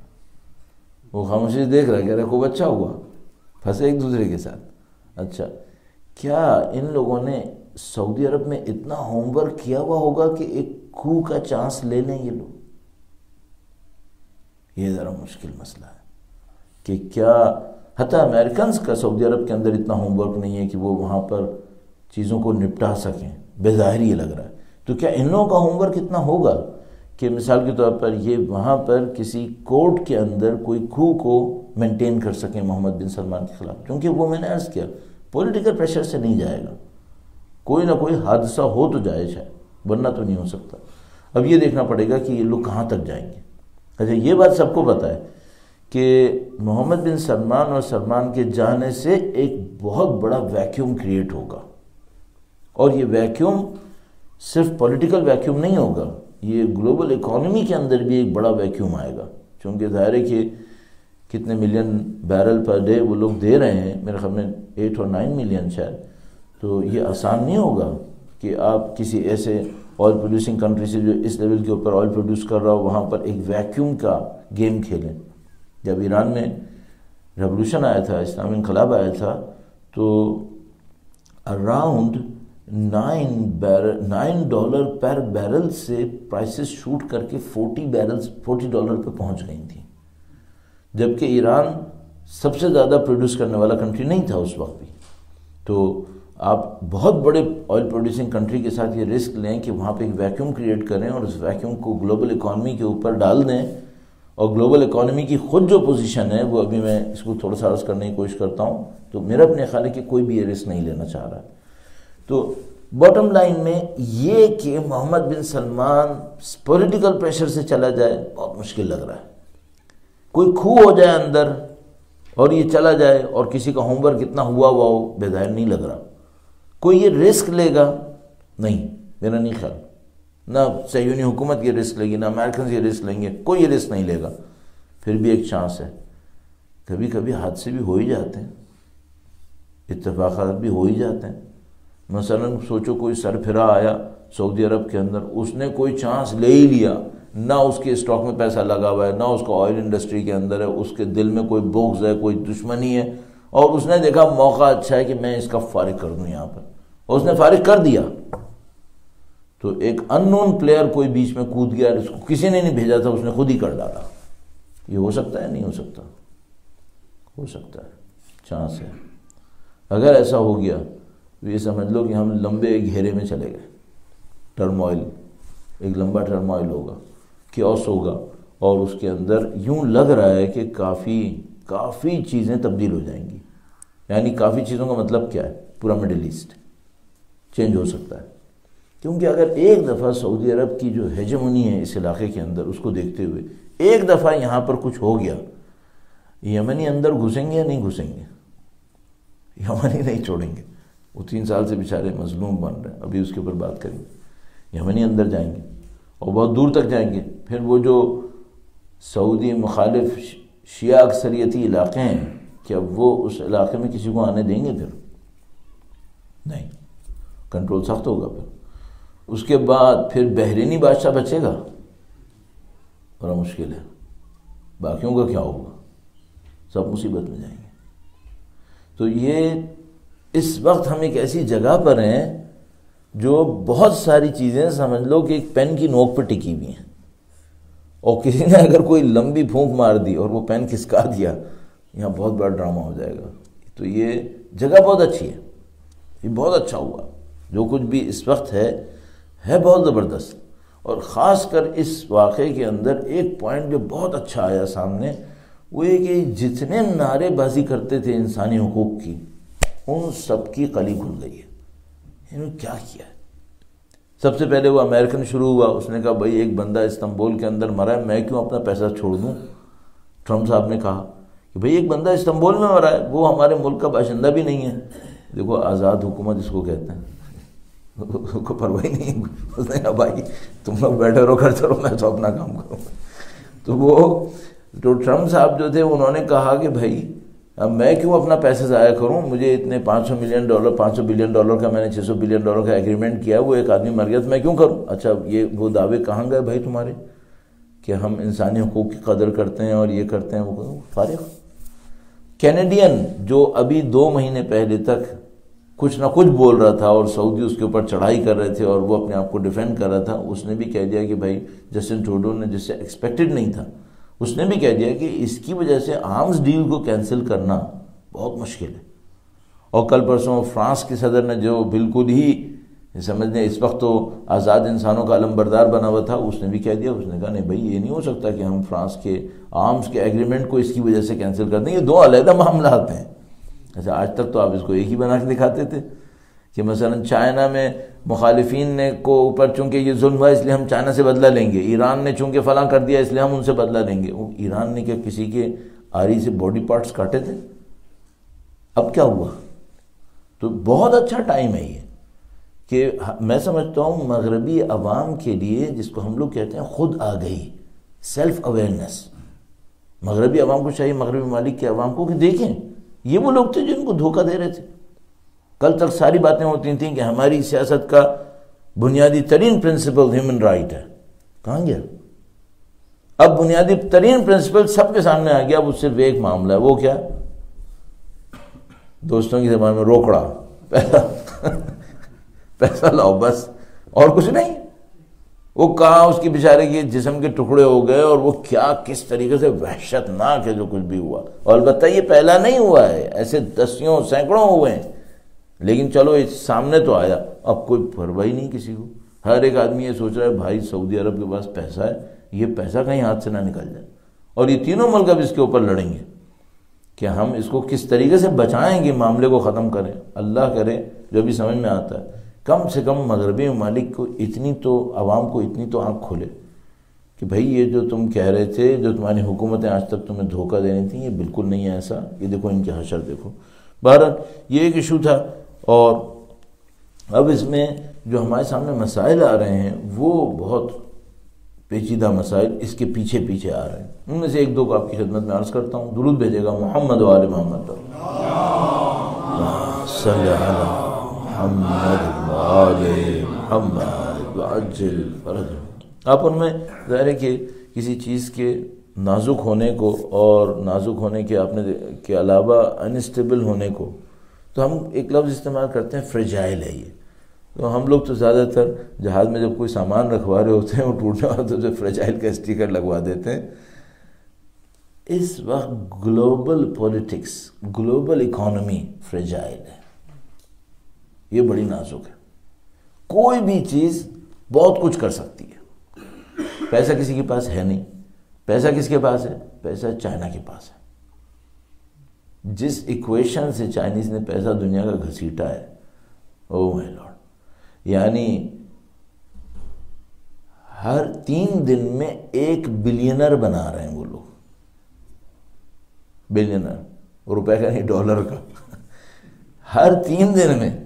وہ خاموشی سے دیکھ رہا ہے، کہہ رہا ہے خوب اچھا ہوا، پھنسے ایک دوسرے کے ساتھ۔ اچھا، کیا ان لوگوں نے سعودی عرب میں اتنا ہوم ورک کیا ہوا ہوگا کہ ایک کھو کا چانس لے لیں یہ لوگ؟ یہ ذرا مشکل مسئلہ ہے کہ کیا حتیٰ امریکنز کا سعودی عرب کے اندر اتنا ہوم ورک نہیں ہے کہ وہ وہاں پر چیزوں کو نپٹا سکیں، بظاہر یہ لگ رہا ہے۔ تو کیا ان لوگوں کا ہوم ورک اتنا ہوگا کہ مثال کے طور پر یہ وہاں پر کسی کورٹ کے اندر کوئی کھو کو مینٹین کر سکیں محمد بن سلمان کے خلاف؟ کیونکہ وہ میں نے عرض کیا پولیٹیکل پریشر سے نہیں جائے گا، کوئی نہ کوئی حادثہ ہو تو جائے شاید، ورنہ تو نہیں ہو سکتا۔ اب یہ دیکھنا پڑے گا کہ یہ لوگ کہاں تک جائیں گے۔ اچھا، یہ بات سب کو پتہ ہے کہ محمد بن سلمان اور سلمان کے جانے سے ایک بہت بڑا ویکیوم کریٹ ہوگا، اور یہ ویکیوم صرف پولیٹیکل ویکیوم نہیں ہوگا، یہ گلوبل اکانومی کے اندر بھی ایک بڑا ویکیوم آئے گا، چونکہ ظاہر ہے کہ کتنے ملین بیرل پر ڈے وہ لوگ دے رہے ہیں، میرے خیال میں ایٹ اور نائن ملین شاید۔ تو یہ آسان نہیں ہوگا کہ آپ کسی ایسے آئل پروڈیوسنگ کنٹری سے جو اس لیول کے اوپر آئل پروڈیوس کر رہا ہو وہاں پر ایک ویکیوم کا گیم کھیلیں۔ جب ایران میں ریولوشن آیا تھا، اسلامی انقلاب آیا تھا، تو around nine barrel nine dollar پر بیرل سے پرائسز شوٹ کر کے فورٹی بیرلز فورٹی ڈالر پہ پہنچ گئی تھیں، جبکہ ایران سب سے زیادہ پروڈیوس کرنے والا کنٹری نہیں تھا اس وقت بھی. تو آپ بہت بڑے آئل پروڈیوسنگ کنٹری کے ساتھ یہ رسک لیں کہ وہاں پہ ایک ویکیوم کریٹ کریں اور اس ویکیوم کو گلوبل اکانومی کے اوپر ڈال دیں. اور گلوبل اکانومی کی خود جو پوزیشن ہے وہ ابھی میں اس کو تھوڑا سا عرض کرنے کی کوشش کرتا ہوں، تو میرا اپنے خیال ہے کہ کوئی بھی یہ رسک نہیں لینا چاہ رہا. تو باٹم لائن میں یہ کہ Mohammed bin Salman political pressure سے چلا جائے بہت مشکل لگ رہا ہے. کوئی کھو ہو جائے اندر اور یہ چلا جائے اور کسی کا ہوم ورک اتنا ہوا ہوا ہو بظاہر نہیں لگ رہا. کوئی یہ رسک لے گا نہیں، میرا نہیں خیال. نہ صہیونی حکومت یہ رسک لے گی، نہ امریکنز یہ رسک لیں گے، کوئی یہ رسک نہیں لے گا. پھر بھی ایک چانس ہے، کبھی کبھی حادثے بھی ہو ہی جاتے ہیں، اتفاقات بھی ہو ہی جاتے ہیں. مثلا سوچو کوئی سر پھرا آیا سعودی عرب کے اندر، اس نے کوئی چانس لے ہی لیا، نہ اس کے اسٹاک میں پیسہ لگا ہوا ہے، نہ اس کا آئل انڈسٹری کے اندر ہے، اس کے دل میں کوئی بغض ہے، کوئی دشمنی ہے، اور اس نے دیکھا موقع اچھا ہے کہ میں اس کا فارغ کر دوں یہاں پر، اور اس نے فارغ کر دیا. تو ایک ان نون پلیئر کوئی بیچ میں کود گیا، اس کو کسی نے نہیں بھیجا تھا، اس نے خود ہی کر ڈالا. یہ ہو سکتا ہے؟ نہیں ہو سکتا. ہو سکتا ہے، چانس ہے. اگر ایسا ہو گیا تو یہ سمجھ لو کہ ہم لمبے گھیرے میں چلے گئے. ٹرموائل، ایک لمبا ٹرموائل ہوگا، کیوس ہوگا، اور اس کے اندر یوں لگ رہا ہے کہ کافی کافی چیزیں تبدیل ہو جائیں گی. یعنی کافی چیزوں کا مطلب کیا ہے؟ پورا مڈل ایسٹ چینج ہو سکتا ہے. کیونکہ اگر ایک دفعہ سعودی عرب کی جو ہیجمونی ہے اس علاقے کے اندر، اس کو دیکھتے ہوئے ایک دفعہ یہاں پر کچھ ہو گیا، یمنی اندر گھسیں گے یا نہیں گھسیں گے؟ یمنی نہیں چھوڑیں گے. وہ تین سال سے بیچارے مظلوم بن رہے ہیں، ابھی اس کے اوپر بات کریں گے. یمنی اندر جائیں گے اور بہت دور تک جائیں گے. پھر وہ جو سعودی مخالف شیعہ اکثریتی علاقے ہیں، کیا وہ اس علاقے میں کسی کو آنے دیں گے؟ پھر نہیں، کنٹرول سخت ہوگا. پھر اس کے بعد پھر بحرینی بادشاہ بچے گا؟ بڑا مشکل ہے. باقیوں کا کیا ہوگا؟ سب مصیبت میں جائیں گے. تو یہ اس وقت ہم ایک ایسی جگہ پر ہیں جو بہت ساری چیزیں سمجھ لو کہ ایک پین کی نوک پہ ٹکی ہوئی ہیں، اور کسی نے اگر کوئی لمبی پھونک مار دی اور وہ پین کھسکا دیا، یہاں بہت بڑا ڈرامہ ہو جائے گا. تو یہ جگہ بہت اچھی ہے، یہ بہت اچھا ہوا. جو کچھ بھی اس وقت ہے ہے بہت زبردست. اور خاص کر اس واقعے کے اندر ایک پوائنٹ جو بہت اچھا آیا سامنے، وہ یہ کہ جتنے نعرے بازی کرتے تھے انسانی حقوق کی، ان سب کی قلی کھل گئی ہے. انہوں نے کیا کیا ہے؟ سب سے پہلے وہ امریکن شروع ہوا، اس نے کہا بھائی ایک بندہ استنبول کے اندر مرا ہے، میں کیوں اپنا پیسہ چھوڑ دوں؟ ٹرمپ صاحب نے کہا کہ بھائی ایک بندہ استنبول میں مرا ہے، وہ ہمارے ملک کا باشندہ بھی نہیں ہے. دیکھو آزاد حکومت اس کو کہتے ہیں، کو پرواہ نہیں. اس نے کہا بھائی تم لوگ بیٹھے رہو، کرتے رہو، میں تو اپنا کام کروں. تو وہ جو ٹرمپ صاحب جو تھے انہوں نے کہا کہ بھائی اب میں کیوں اپنا پیسے ضائع کروں، مجھے اتنے پانچ سو ملین ڈالر پانچ سو بلین ڈالر کا میں نے چھ سو بلین ڈالر کا ایگریمنٹ کیا ہے، وہ ایک آدمی مر گیا تو میں کیوں کروں؟ اچھا یہ وہ دعوے کہاں گئے بھائی تمہارے کہ ہم انسانی حقوق کی قدر کرتے ہیں اور یہ کرتے ہیں وہ فارغ. کینیڈین جو ابھی دو مہینے پہلے تک کچھ نہ کچھ بول رہا تھا اور سعودی اس کے اوپر چڑھائی کر رہے تھے اور وہ اپنے آپ کو ڈیفینڈ کر رہا تھا، اس نے بھی کہہ دیا کہ بھائی جسٹن ٹروڈو نے، جس سے ایکسپیکٹڈ نہیں تھا، اس نے بھی کہہ دیا کہ اس کی وجہ سے آرمز ڈیل کو کینسل کرنا بہت مشکل ہے. اور کل پرسوں فرانس کے صدر نے جو بالکل ہی سمجھنے اس وقت تو آزاد انسانوں کا علم بردار بنا ہوا تھا، اس نے بھی کہہ دیا، اس نے کہا نہیں بھائی یہ نہیں ہو سکتا کہ ہم فرانس کے آرمز کے ایگریمنٹ کو اس کی وجہ سے کینسل کر دیں، یہ دو علیحدہ معاملات ہیں. اچھا آج تک تو آپ اس کو ایک ہی بنا کے دکھاتے تھے کہ مثلا چائنا میں مخالفین نے کو اوپر چونکہ یہ ظلم ہوا اس لیے ہم چائنا سے بدلہ لیں گے، ایران نے چونکہ فلاں کر دیا اس لیے ہم ان سے بدلہ لیں گے. ایران نے کیا کسی کے آری سے باڈی پارٹس کاٹے تھے؟ اب کیا ہوا؟ تو بہت اچھا ٹائم ہے یہ کہ میں سمجھتا ہوں مغربی عوام کے لیے، جس کو ہم لوگ کہتے ہیں خود آگہی، سیلف اویئرنیس، مغربی عوام کو چاہیے، مغربی ممالک کے عوام کو، کہ دیکھیں یہ وہ لوگ تھے جن کو دھوکہ دے رہے تھے. کل تک ساری باتیں ہوتی تھیں کہ ہماری سیاست کا بنیادی ترین پرنسپل ہیومن رائٹ ہے، کہاں گیا؟ اب بنیادی ترین پرنسپل سب کے سامنے آ گیا، وہ صرف ایک معاملہ ہے، وہ کیا؟ دوستوں کی زبان میں روکڑا. پیسہ لاؤ بس، اور کچھ نہیں۔ وہ کہاں اس کی بیچارے کی جسم کے ٹکڑے ہو گئے، اور وہ کیا کس طریقے سے وحشتناک ہے جو کچھ بھی ہوا۔ اور البتہ یہ پہلا نہیں ہوا ہے، ایسے دسیوں سینکڑوں ہوئے ہیں، لیکن چلو یہ سامنے تو آیا، اب کوئی پرواہ نہیں کسی کو۔ ہر ایک آدمی یہ سوچ رہا ہے بھائی سعودی عرب کے پاس پیسہ ہے، یہ پیسہ کہیں ہاتھ سے نہ نکل جائے، اور یہ تینوں ملک اب اس کے اوپر لڑیں گے کہ ہم اس کو کس طریقے سے بچائیں گے، معاملے کو ختم کریں۔ اللہ کرے جو بھی سمجھ میں آتا ہے کم سے کم مغربی ممالک کو اتنی تو، عوام کو اتنی تو آنکھ کھولے کہ بھائی یہ جو تم کہہ رہے تھے، جو تمہاری حکومتیں آج تک تمہیں دھوکہ دے رہی تھیں، یہ بالکل نہیں ہے ایسا، یہ دیکھو ان کے حشر دیکھو۔ بہرحال یہ ایک ایشو تھا، اور اب اس میں جو ہمارے سامنے مسائل آ رہے ہیں وہ بہت پیچیدہ مسائل اس کے پیچھے پیچھے آ رہے ہیں۔ ان میں سے ایک دو کو آپ کی خدمت میں عرض کرتا ہوں۔ درود بھیجے گا محمد و آل محمد، صلی علی محمد و آل محمد وعجل فرجہ۔ آپ ان میں ظاہر ہے کہ کسی چیز کے نازک ہونے کو اور نازک ہونے کے آپ نے کے علاوہ انسٹیبل ہونے کو، تو ہم ایک لفظ استعمال کرتے ہیں فریجائل ہے یہ، تو ہم لوگ تو زیادہ تر جہاز میں جب کوئی سامان رکھوا رہے ہوتے ہیں وہ ٹوٹنے والا تو جو فریجائل کا اسٹیکر لگوا دیتے ہیں۔ اس وقت global politics, global economy fragile ہے، یہ بڑی نازک ہے، کوئی بھی چیز بہت کچھ کر سکتی ہے۔ پیسہ کسی کے پاس ہے نہیں، پیسہ کس کے پاس ہے؟ پیسہ چائنا کے پاس ہے۔ جس ایکویشن سے چائنیز نے پیسہ دنیا کا گھسیٹا ہے، او مائی لارڈ، یعنی ہر تین دن میں ایک بلینر بنا رہے ہیں وہ لوگ، بلینر، روپے کا نہیں ڈالر کا، ہر تین دن میں،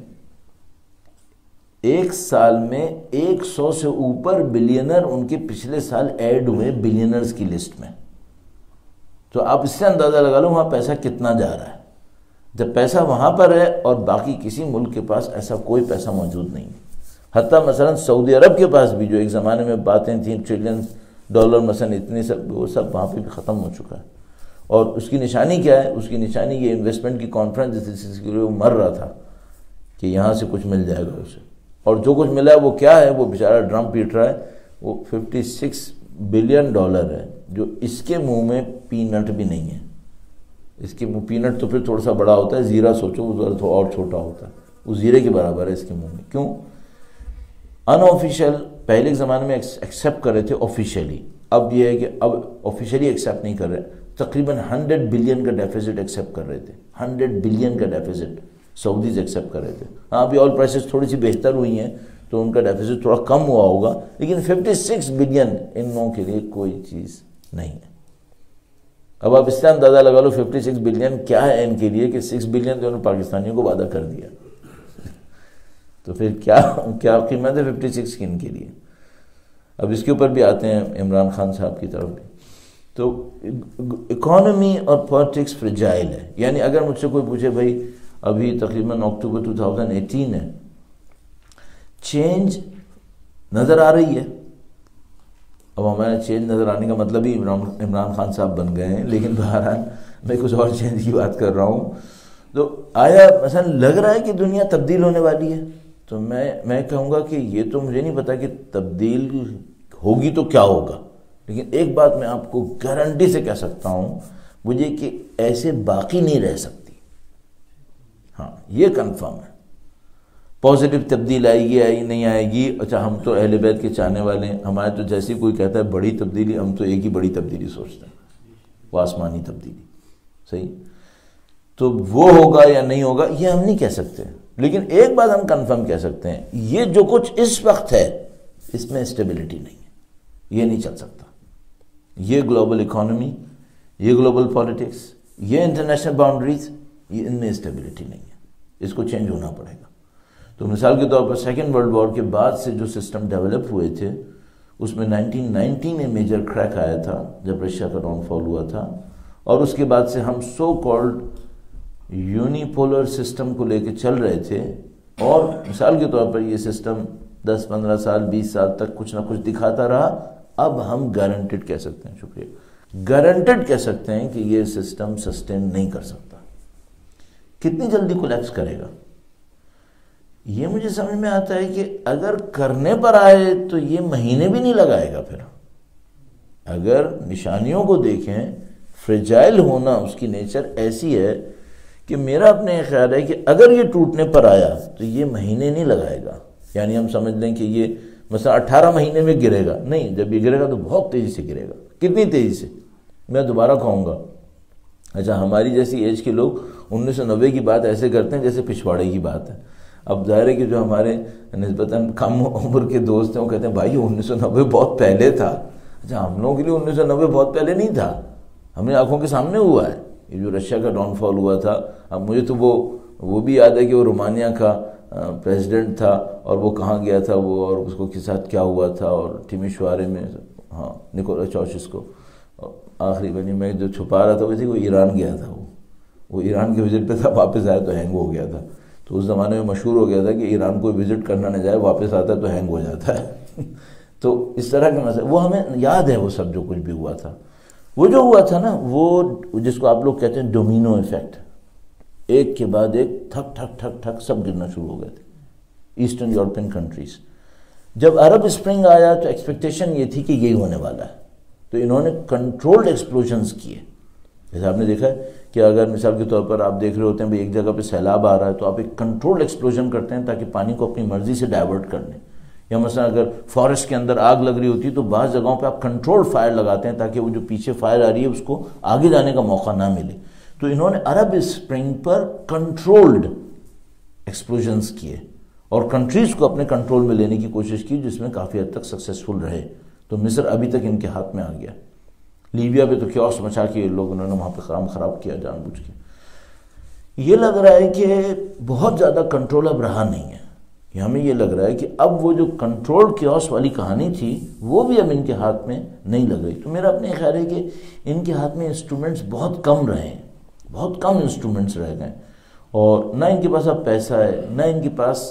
ایک سال میں ایک سو سے اوپر بلینر ان کے پچھلے سال ایڈ ہوئے بلینرز کی لسٹ میں۔ تو آپ اس سے اندازہ لگا لو وہاں پیسہ کتنا جا رہا ہے۔ جب پیسہ وہاں پر ہے اور باقی کسی ملک کے پاس ایسا کوئی پیسہ موجود نہیں ہے، حتیٰ مثلا سعودی عرب کے پاس بھی جو ایک زمانے میں باتیں تھیں ٹریلین ڈالر مثلا اتنے سب، وہ سب وہاں پہ بھی ختم ہو چکا ہے۔ اور اس کی نشانی کیا ہے؟ اس کی نشانی یہ انویسٹمنٹ کی کانفرنس جس کے لیے وہ مر رہا تھا کہ یہاں سے کچھ مل جائے گا اسے، اور جو کچھ ملا ہے وہ کیا ہے؟ وہ بیچارہ ڈرم پیٹ رہا ہے، وہ ففٹی سکس بلین ڈالر ہے، جو اس کے منہ میں پینٹ بھی نہیں ہے۔ اس کے منہ پینٹ تو پھر تھوڑا سا بڑا ہوتا ہے، زیرہ سوچو وہ تو اور چھوٹا ہوتا ہے، وہ زیرے کے برابر ہے اس کے منہ میں۔ کیوں؟ ان آفیشیل پہلے کے زمانے میں ایکسیپٹ کر رہے تھے آفیشیلی، اب یہ ہے کہ اب آفیشیلی ایکسیپٹ نہیں کر رہے، تقریباً ہنڈریڈ بلین کا ڈیفیسٹ ایکسیپٹ کر رہے تھے، ہنڈریڈ بلین کا ڈیفیسٹ سعودیز ایکسیپٹ کر رہے تھے۔ ہاں ابھی آئل پرائسز تھوڑی سی بہتر ہوئی ہیں تو ان کا ڈیفیسٹ تھوڑا کم ہوا ہوگا، لیکن ففٹی سکس بلین ان لوگوں کے لیے کوئی چیز نہیں ہے۔ اب آپ اس سے اندازہ لگا لو ففٹی سکس بلین کیا ہے ان کے لیے، کہ سکس بلین تو انہوں نے پاکستانیوں کو وعدہ کر دیا، تو پھر کیا کیا قیمت ہے ففٹی سکس کی ان کے لیے۔ اب اس کے اوپر بھی آتے ہیں عمران خان صاحب کی طرف بھی۔ تو اکانومی اور پالیٹکس فریجائل ہے، یعنی اگر مجھ سے کوئی پوچھے بھائی ابھی تقریباً اکتوبر ٹو تھاؤزینڈ ایٹین ہے، چینج نظر آ رہی ہے۔ اب ہمارے چینج نظر آنے کا مطلب ہی عمران عمران خان صاحب بن گئے ہیں، لیکن بہرحال میں کچھ اور چینج کی بات کر رہا ہوں۔ تو آیا مثلا لگ رہا ہے کہ دنیا تبدیل ہونے والی ہے؟ تو میں میں کہوں گا کہ یہ تو مجھے نہیں پتا کہ تبدیل ہوگی تو کیا ہوگا، لیکن ایک بات میں آپ کو گارنٹی سے کہہ سکتا ہوں مجھے، کہ ایسے باقی نہیں رہ سکتی۔ ہاں یہ کنفرم ہے، پازیٹیو تبدیل آئے گی آئی نہیں آئے گی۔ اچھا ہم تو اہل بیت کے چاہنے والے ہیں، ہمارے تو جیسے کوئی کہتا ہے بڑی تبدیلی، ہم تو ایک ہی بڑی تبدیلی سوچتے ہیں، وہ آسمانی تبدیلی، صحیح؟ تو وہ ہوگا یا نہیں ہوگا یہ ہم نہیں کہہ سکتے، لیکن ایک بات ہم کنفرم کہہ سکتے ہیں، یہ جو کچھ اس وقت ہے اس میں اسٹیبلٹی نہیں ہے، یہ نہیں چل سکتا۔ یہ گلوبل اکانومی، یہ گلوبل پالیٹکس، یہ انٹرنیشنل باؤنڈریز، یہ ان میں اسٹیبلٹی نہیں ہے، اس کو چینج ہونا پڑے گا۔ تو مثال کے طور پر سیکنڈ ورلڈ وار کے بعد سے جو سسٹم ڈیولپ ہوئے تھے اس میں نائنٹین نائنٹی میں میجر کریک آیا تھا جب رشیا کا ڈاؤن فال ہوا تھا، اور اس کے بعد سے ہم سو کالڈ یونیپولر سسٹم کو لے کے چل رہے تھے، اور مثال کے طور پر یہ سسٹم دس پندرہ سال بیس سال تک کچھ نہ کچھ دکھاتا رہا۔ اب ہم گارنٹیڈ کہہ سکتے ہیں، شکریہ، گارنٹیڈ کہہ سکتے ہیں کہ یہ سسٹم سسٹین نہیں کر سکتا۔ کتنی جلدی کولیپس کرے گا؟ یہ مجھے سمجھ میں آتا ہے کہ اگر کرنے پر آئے تو یہ مہینے بھی نہیں لگائے گا. پھر اگر نشانیوں کو دیکھیں، فریجائل ہونا اس کی نیچر ایسی ہے کہ میرا اپنے یہ خیال ہے کہ اگر یہ ٹوٹنے پر آیا تو یہ مہینے نہیں لگائے گا. یعنی ہم سمجھ لیں کہ یہ مثلا اٹھارہ مہینے میں گرے گا، نہیں، جب یہ گرے گا تو بہت تیزی سے گرے گا. کتنی تیزی سے؟ میں دوبارہ کہوں گا. اچھا، ہماری جیسی ایج کے لوگ انیس سو نوے کی بات ایسے کرتے ہیں جیسے پچھواڑے کی بات ہے. اب ظاہر ہے کہ جو ہمارے نسبتاً کم عمر کے دوست ہیں وہ کہتے ہیں بھائی انیس سو نوے بہت پہلے تھا. اچھا، ہم لوگوں کے لیے انیس سو نوے بہت پہلے نہیں تھا، ہمیں آنکھوں کے سامنے ہوا ہے یہ جو رشیا کا ڈاؤن فال ہوا تھا. اب مجھے تو وہ وہ بھی یاد ہے کہ وہ رومانیہ کا پریزیڈنٹ تھا اور وہ کہاں گیا تھا وہ، اور اس کو کے ساتھ کیا ہوا تھا، اور ٹیمیشوارے میں ہاں نکولا چاوشس کو آخری بنی میں جو چھپا رہا تھا ویسے وہ ایران گیا تھا. وہ وہ ایران کے وزٹ پہ تھا، واپس آیا تو ہینگ ہو گیا تھا. تو اس زمانے میں مشہور ہو گیا تھا کہ ایران کو وزٹ کرنا نہ جائے، واپس آتا ہے تو ہینگ ہو جاتا ہے. تو اس طرح کے مسئلے وہ ہمیں یاد ہے، وہ سب جو کچھ بھی ہوا تھا. وہ جو ہوا تھا نا، وہ جس کو آپ لوگ کہتے ہیں ڈومینو ایفیکٹ، ایک کے بعد ایک ٹھک ٹھک ٹھک ٹھک سب گرنا شروع ہو گئے تھے ایسٹرن یورپین کنٹریز. جب عرب اسپرنگ آیا تو ایکسپیکٹیشن یہ تھی کہ یہی ہونے والا ہے، تو انہوں نے کنٹرولڈ ایکسپلوژنز کیے. جیسے آپ نے دیکھا ہے کہ اگر مثال کے طور پر آپ دیکھ رہے ہوتے ہیں بھئی ایک جگہ پہ سیلاب آ رہا ہے تو آپ ایک کنٹرولڈ ایکسپلوژن کرتے ہیں تاکہ پانی کو اپنی مرضی سے ڈائیورٹ کر لیں. یا مثلا اگر فارسٹ کے اندر آگ لگ رہی ہوتی ہے تو بعض جگہوں پہ آپ کنٹرول فائر لگاتے ہیں تاکہ وہ جو پیچھے فائر آ رہی ہے اس کو آگے جانے کا موقع نہ ملے. تو انہوں نے عرب اسپرنگ پر کنٹرولڈ ایکسپلوژنز کیے اور کنٹریز کو اپنے کنٹرول میں لینے کی کوشش کی، جس میں کافی حد تک سکسیسفل رہے. تو مصر ابھی تک ان کے ہاتھ میں آ گیا. لیبیا پہ تو کیوس مچا کے لوگ انہوں نے وہاں پہ کام خراب کیا جان بوجھ کے. یہ لگ رہا ہے کہ بہت زیادہ کنٹرول اب رہا نہیں ہے. ہمیں یہ لگ رہا ہے کہ اب وہ جو کنٹرول کیوس والی کہانی تھی وہ بھی اب ان کے ہاتھ میں نہیں لگ رہی. تو میرا اپنے خیال ہے کہ ان کے ہاتھ میں انسٹرومنٹس بہت کم رہے ہیں، بہت کم انسٹرومنٹس رہ گئے، اور نہ ان کے پاس اب پیسہ ہے، نہ ان کے پاس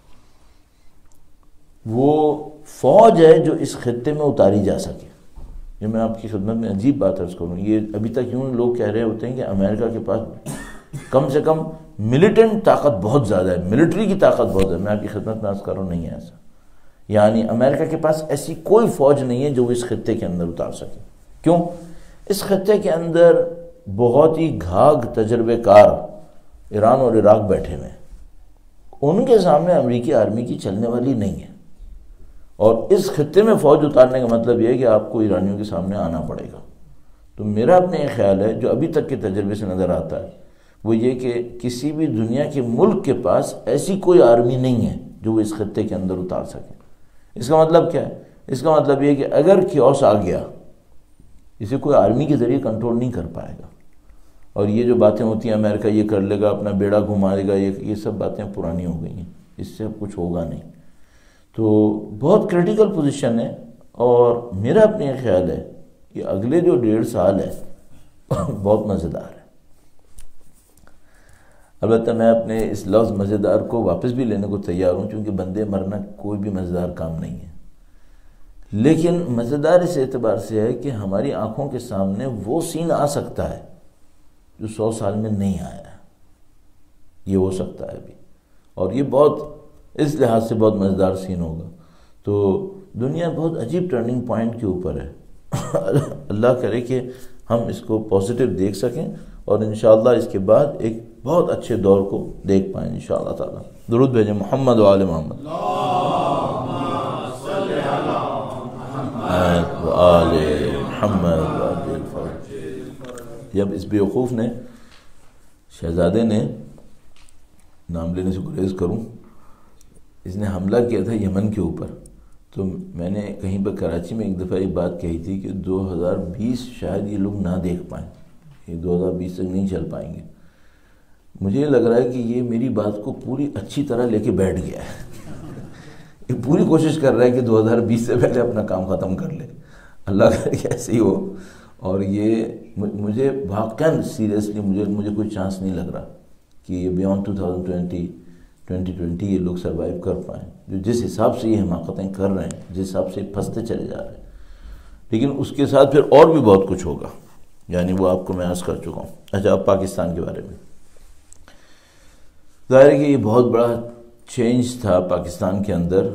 وہ فوج ہے جو اس خطے میں اتاری جا سکے. یہ میں آپ کی خدمت میں عجیب بات عرض کروں، یہ ابھی تک یوں لوگ کہہ رہے ہوتے ہیں کہ امریکہ کے پاس کم سے کم ملیٹنٹ طاقت بہت زیادہ ہے، ملٹری کی طاقت بہت ہے. میں آپ کی خدمت میں عرض کر رہا ہوں نہیں ہے ایسا. یعنی امریکہ کے پاس ایسی کوئی فوج نہیں ہے جو وہ اس خطے کے اندر اتار سکے. کیوں؟ اس خطے کے اندر بہت ہی گھاگ تجربے کار ایران اور عراق بیٹھے ہوئے ہیں، ان کے سامنے امریکی آرمی کی چلنے والی نہیں ہے. اور اس خطے میں فوج اتارنے کا مطلب یہ ہے کہ آپ کو ایرانیوں کے سامنے آنا پڑے گا. تو میرا اپنے یہ خیال ہے جو ابھی تک کے تجربے سے نظر آتا ہے وہ یہ کہ کسی بھی دنیا کے ملک کے پاس ایسی کوئی آرمی نہیں ہے جو وہ اس خطے کے اندر اتار سکے. اس کا مطلب کیا ہے؟ اس کا مطلب یہ کہ اگر کیوس آ گیا اسے کوئی آرمی کے ذریعے کنٹرول نہیں کر پائے گا. اور یہ جو باتیں ہوتی ہیں امریکہ یہ کر لے گا، اپنا بیڑا گھما دے گا، یہ یہ سب باتیں پرانی ہو گئی ہیں، اس سے کچھ ہوگا نہیں. تو بہت کریٹیکل پوزیشن ہے. اور میرا اپنے یہ خیال ہے کہ اگلے جو ڈیڑھ سال ہے بہت مزیدار ہے. البتہ میں اپنے اس لفظ مزیدار کو واپس بھی لینے کو تیار ہوں، چونکہ بندے مرنا کوئی بھی مزیدار کام نہیں ہے. لیکن مزیدار اس اعتبار سے ہے کہ ہماری آنکھوں کے سامنے وہ سین آ سکتا ہے جو سو سال میں نہیں آیا ہے. یہ ہو سکتا ہے ابھی، اور یہ بہت اس لحاظ سے بہت مزیدار سین ہوگا. تو دنیا بہت عجیب ٹرننگ پوائنٹ کے اوپر ہے. اللہ کرے کہ ہم اس کو پازیٹیو دیکھ سکیں اور انشاءاللہ اس کے بعد ایک بہت اچھے دور کو دیکھ پائیں انشاءاللہ تعالی. درود بھیجیں محمد و آل محمد. اللہم صلی علی محمد و آل محمد. جب اس بیوقوف نے، شہزادے نے، نام لینے سے گریز کروں، اس نے حملہ کیا تھا یمن کے اوپر، تو میں نے کہیں پر کراچی میں ایک دفعہ ایک بات کہی تھی کہ دو ہزار بیس شاید یہ لوگ نہ دیکھ پائیں، یہ دو ہزار بیس تک نہیں چل پائیں گے. مجھے یہ لگ رہا ہے کہ یہ میری بات کو پوری اچھی طرح لے کے بیٹھ گیا ہے. یہ پوری کوشش کر رہا ہے کہ دو ہزار بیس سے پہلے اپنا کام ختم کر لے. اللہ کرے کہ ایسے ہی ہو. اور یہ مجھے واقعاً سیریسلی مجھے مجھے کوئی چانس نہیں لگ رہا کہ یہ beyond two thousand twenty twenty twenty یہ لوگ سروائیو کر پائیں، جو جس حساب سے یہ حماقتیں کر رہے ہیں، جس حساب سے پھنستے چلے جا رہے ہیں. لیکن اس کے ساتھ پھر اور بھی بہت کچھ ہوگا، یعنی وہ آپ کو میں عرض کر چکا ہوں. اچھا، اب پاکستان کے بارے میں ظاہر ہے کہ یہ بہت بڑا چینج تھا پاکستان کے اندر،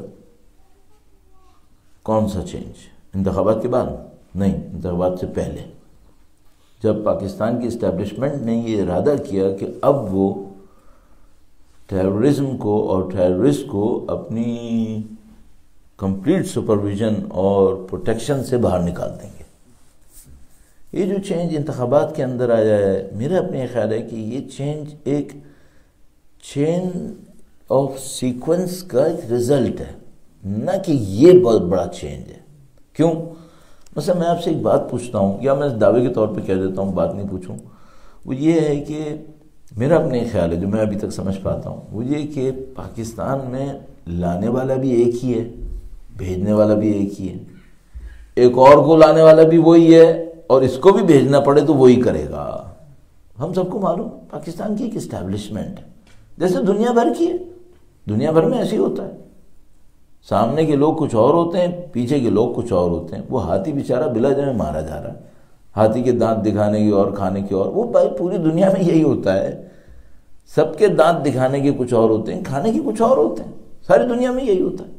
کون سا چینج؟ انتخابات کے بعد؟ نہیں، انتخابات سے پہلے، جب پاکستان کی اسٹیبلشمنٹ نے یہ ارادہ کیا کہ اب وہ ٹیررزم کو اور ٹیررسٹ کو اپنی کمپلیٹ سپرویژن اور پروٹیکشن سے باہر نکال دیں گے۔ یہ جو چینج انتخابات کے اندر آیا ہے، میرا اپنے خیال ہے کہ یہ چینج ایک چین آف سیکوینس کا ایک رزلٹ ہے، نہ کہ یہ بہت بڑا چینج ہے۔ کیوں؟ مثلا میں آپ سے ایک بات پوچھتا ہوں، یا میں دعوے کے طور پہ کہہ دیتا ہوں، بات نہیں پوچھوں، وہ یہ ہے کہ میرا اپنے خیال ہے جو میں ابھی تک سمجھ پاتا ہوں وہ یہ کہ پاکستان میں لانے والا بھی ایک ہی ہے، بھیجنے والا بھی ایک ہی ہے، ایک اور کو لانے والا بھی وہی ہے، اور اس کو بھی بھیجنا پڑے تو وہی کرے گا۔ ہم سب کو معلوم پاکستان کی ایک اسٹیبلشمنٹ ہے، جیسے دنیا بھر کی ہے، دنیا بھر میں ایسے ہی ہوتا ہے، سامنے کے لوگ کچھ اور ہوتے ہیں، پیچھے کے لوگ کچھ اور ہوتے ہیں۔ وہ ہاتھی بیچارہ بلا جائے مارا جا رہا ہے، ہاتھی کے دانت دکھانے کی اور کھانے کی اور، وہ بھائی پوری دنیا میں یہی ہوتا ہے، سب کے دانت دکھانے کے کچھ اور ہوتے ہیں، کھانے کے کچھ اور ہوتے ہیں، ساری دنیا میں یہی ہوتا ہے۔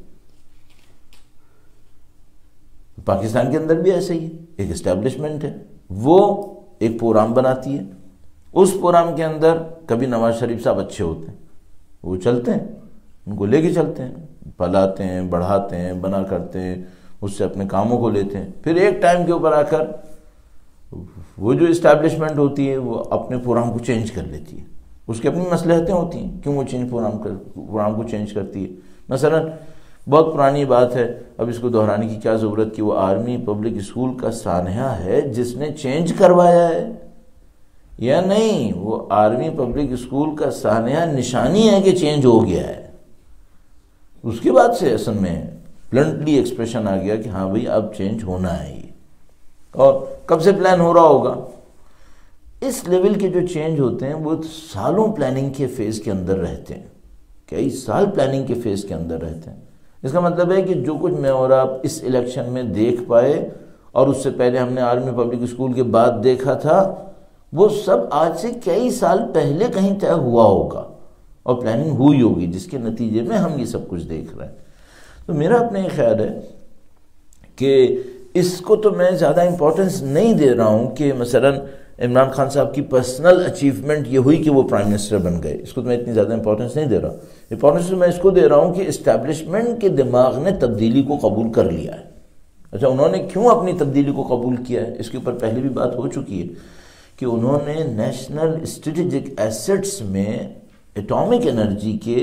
پاکستان کے اندر بھی ایسے ہی ہے، ایک اسٹیبلشمنٹ ہے، وہ ایک پروگرام بناتی ہے، اس پروگرام کے اندر کبھی نواز شریف صاحب اچھے ہوتے ہیں، وہ چلتے ہیں، ان کو لے کے چلتے ہیں، پلاتے ہیں، بڑھاتے ہیں، بنا کرتے ہیں، اس سے اپنے کاموں کو لیتے ہیں، پھر ایک ٹائم کے اوپر آ کر وہ جو اسٹیبلشمنٹ ہوتی ہے وہ اپنے پروگرام کو چینج کر لیتی ہے، اس کی اپنی مصلحتیں ہوتی ہیں، کیوں وہ چینج پروگرام کر پروگرام کو چینج کرتی ہے۔ مثلا بہت پرانی بات ہے، اب اس کو دہرانے کی کیا ضرورت، کہ وہ آرمی پبلک اسکول کا سانحہ ہے جس نے چینج کروایا ہے، یا نہیں وہ آرمی پبلک اسکول کا سانحہ نشانی ہے کہ چینج ہو گیا ہے۔ اس کے بعد سے اصل میں بلنٹلی ایکسپریشن آ گیا کہ ہاں بھئی اب چینج ہونا ہے، یہ اور کب سے پلان ہو رہا ہوگا۔ اس لیول کے جو چینج ہوتے ہیں وہ سالوں پلاننگ کے فیز کے اندر رہتے ہیں، کئی سال پلاننگ کے فیز کے اندر رہتے ہیں۔ اس کا مطلب ہے کہ جو کچھ میں اور آپ اس الیکشن میں دیکھ پائے اور اس سے پہلے ہم نے آرمی پبلک اسکول کے بعد دیکھا تھا، وہ سب آج سے کئی سال پہلے کہیں طے ہوا ہوگا اور پلاننگ ہوئی ہوگی، جس کے نتیجے میں ہم یہ سب کچھ دیکھ رہے ہیں۔ تو میرا اپنا یہ خیال ہے کہ اس کو تو میں زیادہ امپورٹنس نہیں دے رہا ہوں کہ مثلا عمران خان صاحب کی پرسنل اچیومنٹ یہ ہوئی کہ وہ پرائم منسٹر بن گئے، اس کو تو میں اتنی زیادہ امپورٹنس نہیں دے رہا۔ امپورٹنس تو میں اس کو دے رہا ہوں کہ اسٹیبلشمنٹ کے دماغ نے تبدیلی کو قبول کر لیا ہے۔ اچھا انہوں نے کیوں اپنی تبدیلی کو قبول کیا ہے، اس کے اوپر پہلے بھی بات ہو چکی ہے کہ انہوں نے نیشنل اسٹریٹجک ایسٹس میں ایٹامک انرجی کے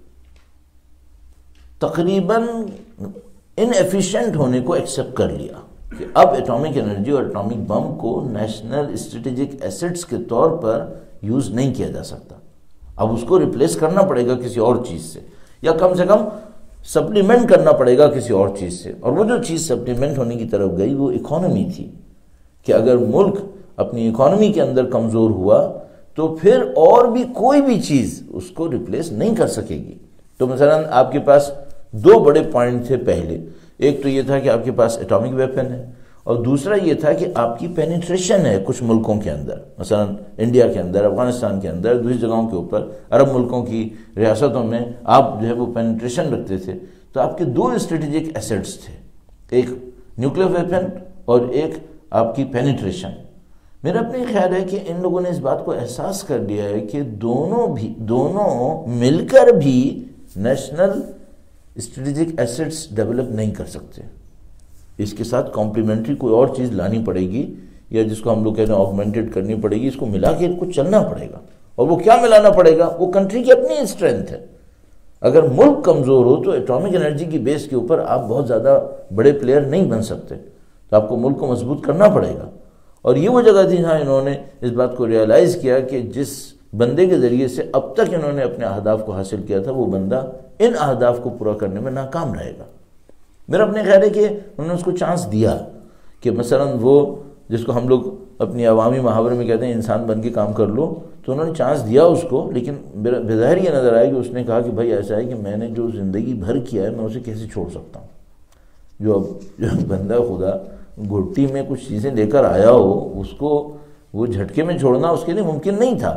تقریباً ان ایفیشینٹ ہونے کو ایکسیپٹ کر لیا کہ اب ایٹامک انرجی اور ایٹامک بم کو نیشنل اسٹریٹجک ایسٹس کے طور پر یوز نہیں کیا جا سکتا، اب اس کو ریپلیس کرنا پڑے گا کسی اور چیز سے، یا کم سے کم سپلیمنٹ کرنا پڑے گا کسی اور چیز سے۔ اور وہ جو چیز سپلیمنٹ ہونے کی طرف گئی وہ اکانومی تھی، کہ اگر ملک اپنی اکانومی کے اندر کمزور ہوا تو پھر اور بھی کوئی بھی چیز اس کو ریپلیس نہیں کر سکے گی۔ تو مثلا آپ کے پاس دو بڑے پوائنٹ تھے پہلے، ایک تو یہ تھا کہ آپ کے پاس ایٹامک ویپن ہے، اور دوسرا یہ تھا کہ آپ کی پینیٹریشن ہے کچھ ملکوں کے اندر، مثلا انڈیا کے اندر، افغانستان کے اندر، دوسری جگہوں کے اوپر، عرب ملکوں کی ریاستوں میں آپ جو ہے وہ پینیٹریشن رکھتے تھے۔ تو آپ کے دو اسٹریٹجک ایسٹس تھے، ایک نیوکلیر ویپن اور ایک آپ کی پینیٹریشن۔ میرا اپنے خیال ہے کہ ان لوگوں نے اس بات کو احساس کر لیا ہے کہ دونوں بھی دونوں مل کر بھی نیشنل اسٹریٹجک ایسٹس ڈیولپ نہیں کر سکتے، اس کے ساتھ کمپلیمنٹری کوئی اور چیز لانی پڑے گی، یا جس کو ہم لوگ کہتے ہیں آگمنٹڈ کرنی پڑے گی، اس کو ملا کے کچھ چلنا پڑے گا۔ اور وہ کیا ملانا پڑے گا؟ وہ کنٹری کی اپنی اسٹرینتھ ہے۔ اگر ملک کمزور ہو تو ایٹامک انرجی کی بیس کے اوپر آپ بہت زیادہ بڑے پلیئر نہیں بن سکتے، تو آپ کو ملک کو مضبوط کرنا پڑے گا۔ اور یہ وہ جگہ تھی جہاں انہوں نے اس بات کو ریئلائز کیا کہ جس بندے کے ذریعے سے اب تک انہوں نے اپنے اہداف کو حاصل کیا تھا، وہ بندہ ان اہداف کو پورا کرنے میں ناکام رہے گا۔ میرا اپنے خیال ہے کہ انہوں نے اس کو چانس دیا کہ مثلا وہ جس کو ہم لوگ اپنی عوامی محاورے میں کہتے ہیں انسان بن کے کام کر لو، تو انہوں نے چانس دیا اس کو، لیکن بظاہر یہ نظر آیا کہ اس نے کہا کہ بھائی ایسا ہے کہ میں نے جو زندگی بھر کیا ہے میں اسے کیسے چھوڑ سکتا ہوں۔ جو اب جو بندہ خدا گھٹی میں کچھ چیزیں لے کر آیا ہو، اس کو وہ جھٹکے میں چھوڑنا اس کے لیے ممکن نہیں تھا۔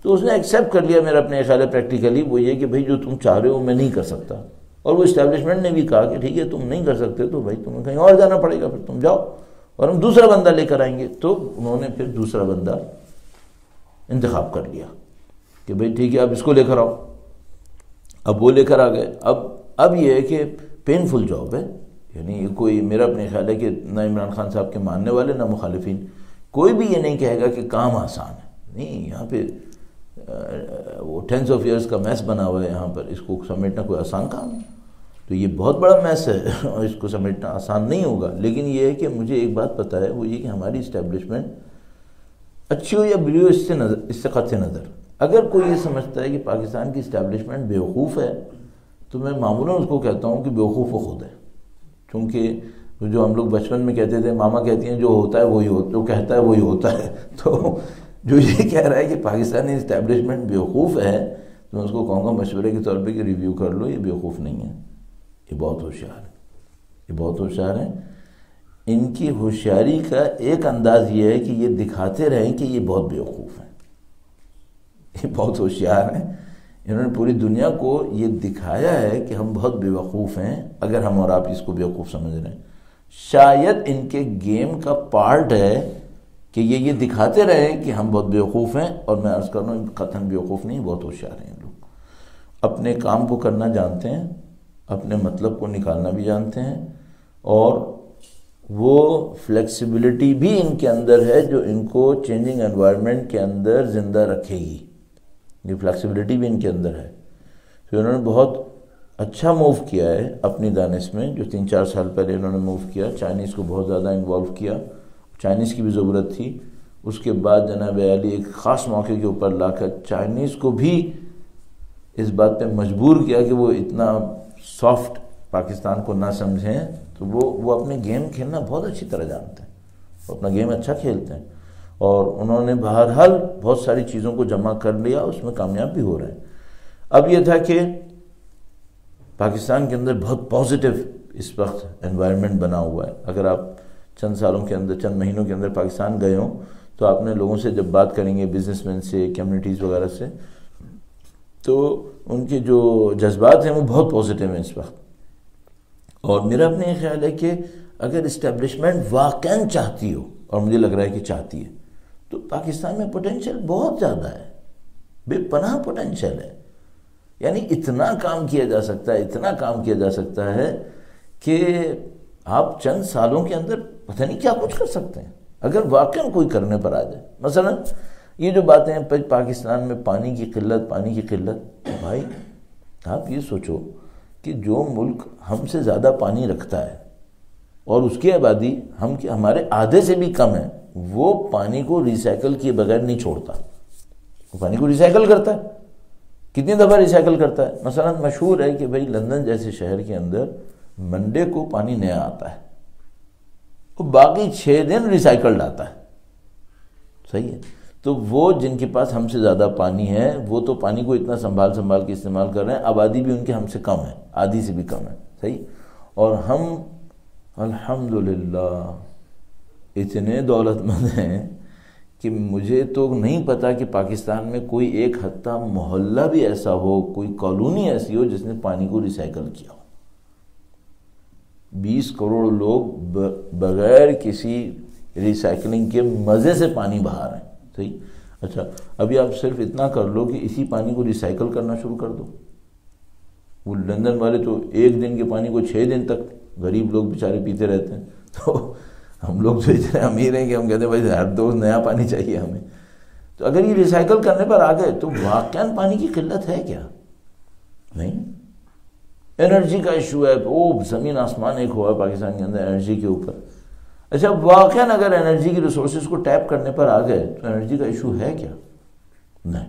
تو اس نے ایکسیپٹ کر لیا میرا اپنے خیال ہے پریکٹیکلی وہ یہ کہ بھائی جو تم چاہ رہے ہو میں نہیں کر سکتا، اور وہ اسٹیبلشمنٹ نے بھی کہا کہ ٹھیک ہے تم نہیں کر سکتے تو بھائی تمہیں کہیں اور جانا پڑے گا، پھر تم جاؤ اور ہم دوسرا بندہ لے کر آئیں گے۔ تو انہوں نے پھر دوسرا بندہ انتخاب کر لیا کہ بھئی ٹھیک ہے اب اس کو لے کر آؤ۔ اب وہ لے کر آ گئے۔ اب اب یہ ہے کہ پینفل جاب ہے، یعنی یہ کوئی میرا اپنے خیال ہے کہ نہ عمران خان صاحب کے ماننے والے نہ مخالفین کوئی بھی یہ نہیں کہے گا کہ کام آسان ہے، نہیں، یہاں پہ وہ ٹینس آف ایئرس کا میس بنا ہوا ہے یہاں پر، اس کو سمیٹنا کوئی آسان کام ہے، تو یہ بہت بڑا میس ہے اور اس کو سمیٹنا آسان نہیں ہوگا۔ لیکن یہ ہے کہ مجھے ایک بات پتہ ہے، وہ یہ کہ ہماری اسٹیبلشمنٹ اچھی ہو یا بری ہو، اس سے نظر اس سے قطع نظر اگر کوئی یہ سمجھتا ہے کہ پاکستان کی اسٹیبلشمنٹ بیوقوف ہے تو میں معمولاً اس کو کہتا ہوں کہ بیوقوف وہ خود ہے، کیونکہ جو ہم لوگ بچپن میں کہتے تھے، ماما کہتی ہیں جو ہوتا ہے وہی ہوتا، جو کہتا ہے وہی ہوتا ہے، تو جو یہ کہہ رہا ہے کہ پاکستانی اسٹیبلشمنٹ بیوقوف ہے تو میں اس کو کہوں گا مشورے کے طور پہ کہ ریویو کر لو، یہ بیوقوف نہیں ہے، یہ بہت ہوشیار ہے، یہ بہت ہوشیار ہے۔ ان کی ہوشیاری کا ایک انداز یہ ہے کہ یہ دکھاتے رہیں کہ یہ بہت بیوقوف ہیں، یہ بہت ہوشیار ہیں، انہوں نے پوری دنیا کو یہ دکھایا ہے کہ ہم بہت بیوقوف ہیں، اگر ہم اور آپ اس کو بیوقوف سمجھ رہے ہیں۔ شاید ان کے گیم کا پارٹ ہے کہ یہ یہ دکھاتے رہیں کہ ہم بہت بیوقوف ہیں، اور میں عرض کر رہا ہوں قطعاً بیوقوف نہیں، بہت ہوشیار ہیں لوگ، اپنے کام کو کرنا جانتے ہیں، اپنے مطلب کو نکالنا بھی جانتے ہیں، اور وہ فلیکسیبلٹی بھی ان کے اندر ہے جو ان کو چینجنگ انوائرمنٹ کے اندر زندہ رکھے گی، یہ فلیکسیبلٹی بھی ان کے اندر ہے۔ تو انہوں نے بہت اچھا موو کیا ہے اپنی دانش میں، جو تین چار سال پہلے انہوں نے موو کیا، چائنیز کو بہت زیادہ انوالو کیا، چائنیز کی بھی ضرورت تھی، اس کے بعد جناب عالی ایک خاص موقع کے اوپر لا کر چائنیز کو بھی اس بات پہ مجبور کیا کہ وہ اتنا سافٹ پاکستان کو نہ سمجھیں، تو وہ وہ اپنے گیم کھیلنا بہت اچھی طرح جانتے ہیں، وہ اپنا گیم اچھا کھیلتے ہیں، اور انہوں نے بہرحال بہت ساری چیزوں کو جمع کر لیا، اس میں کامیاب بھی ہو رہے ہیں۔ اب یہ تھا کہ پاکستان کے اندر بہت پازیٹیو اس وقت انوائرمنٹ بنا ہوا ہے، اگر آپ چند سالوں کے اندر چند مہینوں کے اندر پاکستان گئے ہوں تو آپ نے لوگوں سے جب بات کریں گے، بزنس مین سے، کمیونٹیز وغیرہ سے، تو ان کے جو جذبات ہیں وہ بہت پازیٹیو ہیں اس وقت۔ اور میرا اپنے یہ خیال ہے کہ اگر اسٹیبلشمنٹ واقعاً چاہتی ہو، اور مجھے لگ رہا ہے کہ چاہتی ہے، تو پاکستان میں پوٹینشیل بہت زیادہ ہے، بے پناہ پوٹینشیل ہے، یعنی اتنا کام کیا جا سکتا ہے، اتنا کام کیا جا سکتا ہے کہ آپ چند سالوں کے اندر پتہ نہیں کیا کچھ کر سکتے ہیں اگر واقعاً کوئی کرنے پر آ جائے۔ مثلا یہ جو باتیں ہیں پاکستان میں پانی کی قلت، پانی کی قلت، بھائی آپ یہ سوچو کہ جو ملک ہم سے زیادہ پانی رکھتا ہے اور اس کی آبادی ہم کے ہمارے آدھے سے بھی کم ہے، وہ پانی کو ریسائیکل کیے بغیر نہیں چھوڑتا، وہ پانی کو ریسائیکل کرتا ہے، کتنی دفعہ ریسائیکل کرتا ہے۔ مثلا مشہور ہے کہ بھئی لندن جیسے شہر کے اندر منڈے کو پانی نیا آتا ہے، وہ باقی چھ دن ریسائیکلڈ آتا ہے، صحیح ہے۔ تو وہ جن کے پاس ہم سے زیادہ پانی ہے وہ تو پانی کو اتنا سنبھال سنبھال کے استعمال کر رہے ہیں، آبادی بھی ان کے ہم سے کم ہے، آدھی سے بھی کم ہے، صحیح، اور ہم الحمدللہ اتنے دولت مند ہیں کہ مجھے تو نہیں پتا کہ پاکستان میں کوئی ایک حتیٰ محلہ بھی ایسا ہو، کوئی کالونی ایسی ہو جس نے پانی کو ریسائیکل کیا ہو۔ بیس کروڑ لوگ بغیر کسی ریسائیکلنگ کے مزے سے پانی بہا رہے ہیں، صحیح۔ اچھا ابھی آپ صرف اتنا کر لو کہ اسی پانی کو ریسائیکل کرنا شروع کر دو، وہ لندن والے تو ایک دن کے پانی کو چھ دن تک غریب لوگ بیچارے پیتے رہتے ہیں، تو ہم لوگ تو اتنے امیر ہیں کہ ہم کہتے ہیں بھائی ہر روز نیا پانی چاہیے ہمیں۔ تو اگر یہ ریسائیکل کرنے پر آ گئے تو واقعاً پانی کی قلت ہے کیا؟ نہیں۔ انرجی کا ایشو ہے، وہ زمین آسمان ایک ہوا ہے پاکستان کے اندر انرجی کے اوپر۔ اچھا واقعاً اگر انرجی کی ریسورسز کو ٹیپ کرنے پر آ گئے تو انرجی کا ایشو ہے کیا؟ نہیں۔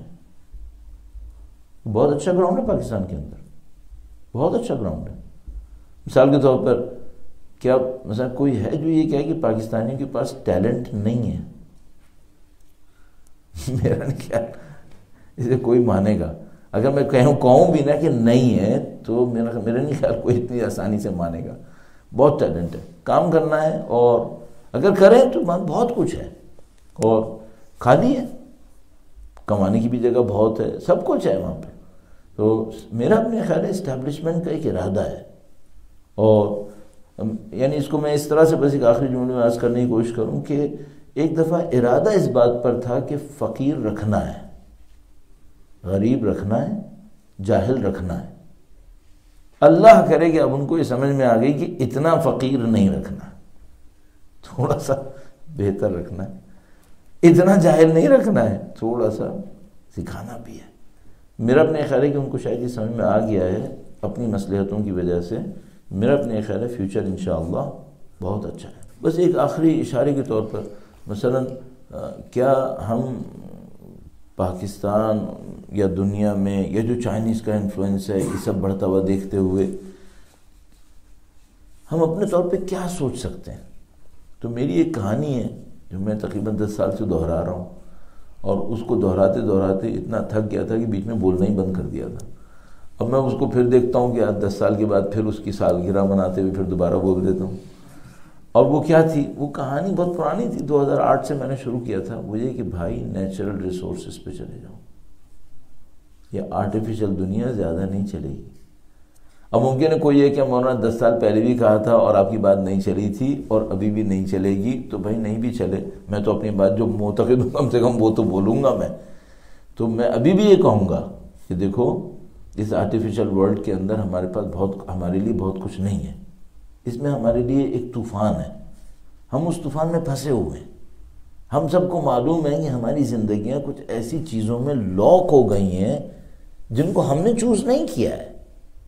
بہت اچھا گراؤنڈ ہے پاکستان کے اندر، بہت اچھا گراؤنڈ ہے۔ مثال کے طور پر کیا مثلا کوئی ہے جو یہ کہے کہ پاکستانیوں کے پاس ٹیلنٹ نہیں ہے؟ میرا نہیں خیال اسے کوئی مانے گا۔ اگر میں کہوں کہوں بھی نا کہ نہیں ہے تو میرا میرا نہیں خیال کوئی اتنی آسانی سے مانے گا۔ بہت ٹیلنٹ ہے، کام کرنا ہے، اور اگر کریں تو بہت کچھ ہے، اور خالی ہے کمانے کی بھی جگہ بہت ہے، سب کچھ ہے وہاں پہ. تو میرا اپنے خیال ہے اسٹیبلشمنٹ کا ایک ارادہ ہے، اور یعنی اس کو میں اس طرح سے بس ایک آخری جملے میں عرض کرنے کی کوشش کروں کہ ایک دفعہ ارادہ اس بات پر تھا کہ فقیر رکھنا ہے، غریب رکھنا ہے، جاہل رکھنا ہے. اللہ کرے کہ اب ان کو یہ سمجھ میں آ گئی کہ اتنا فقیر نہیں رکھنا، تھوڑا سا بہتر رکھنا ہے، اتنا جاہل نہیں رکھنا ہے، تھوڑا سا سکھانا بھی ہے. میرا اپنے خیال ہے کہ ان کو شاید یہ سمجھ میں آ گیا ہے اپنی مصلحتوں کی وجہ سے. میرا اپنے خیال ہے فیوچر انشاءاللہ بہت اچھا ہے. بس ایک آخری اشارے کے طور پر مثلا کیا ہم پاکستان یا دنیا میں یا جو چائنیز کا انفلوئنس ہے یہ سب بڑھتا ہوا دیکھتے ہوئے ہم اپنے طور پہ کیا سوچ سکتے ہیں؟ تو میری ایک کہانی ہے جو میں تقریباً دس سال سے دہرا رہا ہوں، اور اس کو دہراتے دہراتے اتنا تھک گیا تھا کہ بیچ میں بولنا ہی بند کر دیا تھا. اب میں اس کو پھر دیکھتا ہوں کہ آج دس سال کے بعد پھر اس کی سالگرہ مناتے ہوئے پھر دوبارہ بول دیتا ہوں. اور وہ کیا تھی؟ وہ کہانی بہت پرانی تھی، دو ہزار آٹھ سے میں نے شروع کیا تھا. وہ یہ کہ بھائی نیچرل ریسورسز پہ چلے جاؤ، یہ آرٹیفیشل دنیا زیادہ نہیں چلے گی. اب ممکن ہے کوئی یہ کہ مولانا دس سال پہلے بھی کہا تھا اور آپ کی بات نہیں چلی تھی اور ابھی بھی نہیں چلے گی. تو بھائی نہیں بھی چلے، میں تو اپنی بات جو معتقد ہوں کم سے کم وہ تو بولوں گا. میں تو میں ابھی بھی یہ کہوں گا کہ دیکھو اس آرٹیفیشل ورلڈ کے اندر ہمارے پاس بہت ہمارے لیے بہت کچھ نہیں ہے. اس میں ہمارے لیے ایک طوفان ہے، ہم اس طوفان میں پھنسے ہوئے ہیں. ہم سب کو معلوم ہے کہ ہماری زندگیاں کچھ ایسی چیزوں میں لاک ہو گئی ہیں جن کو ہم نے چوز نہیں کیا ہے.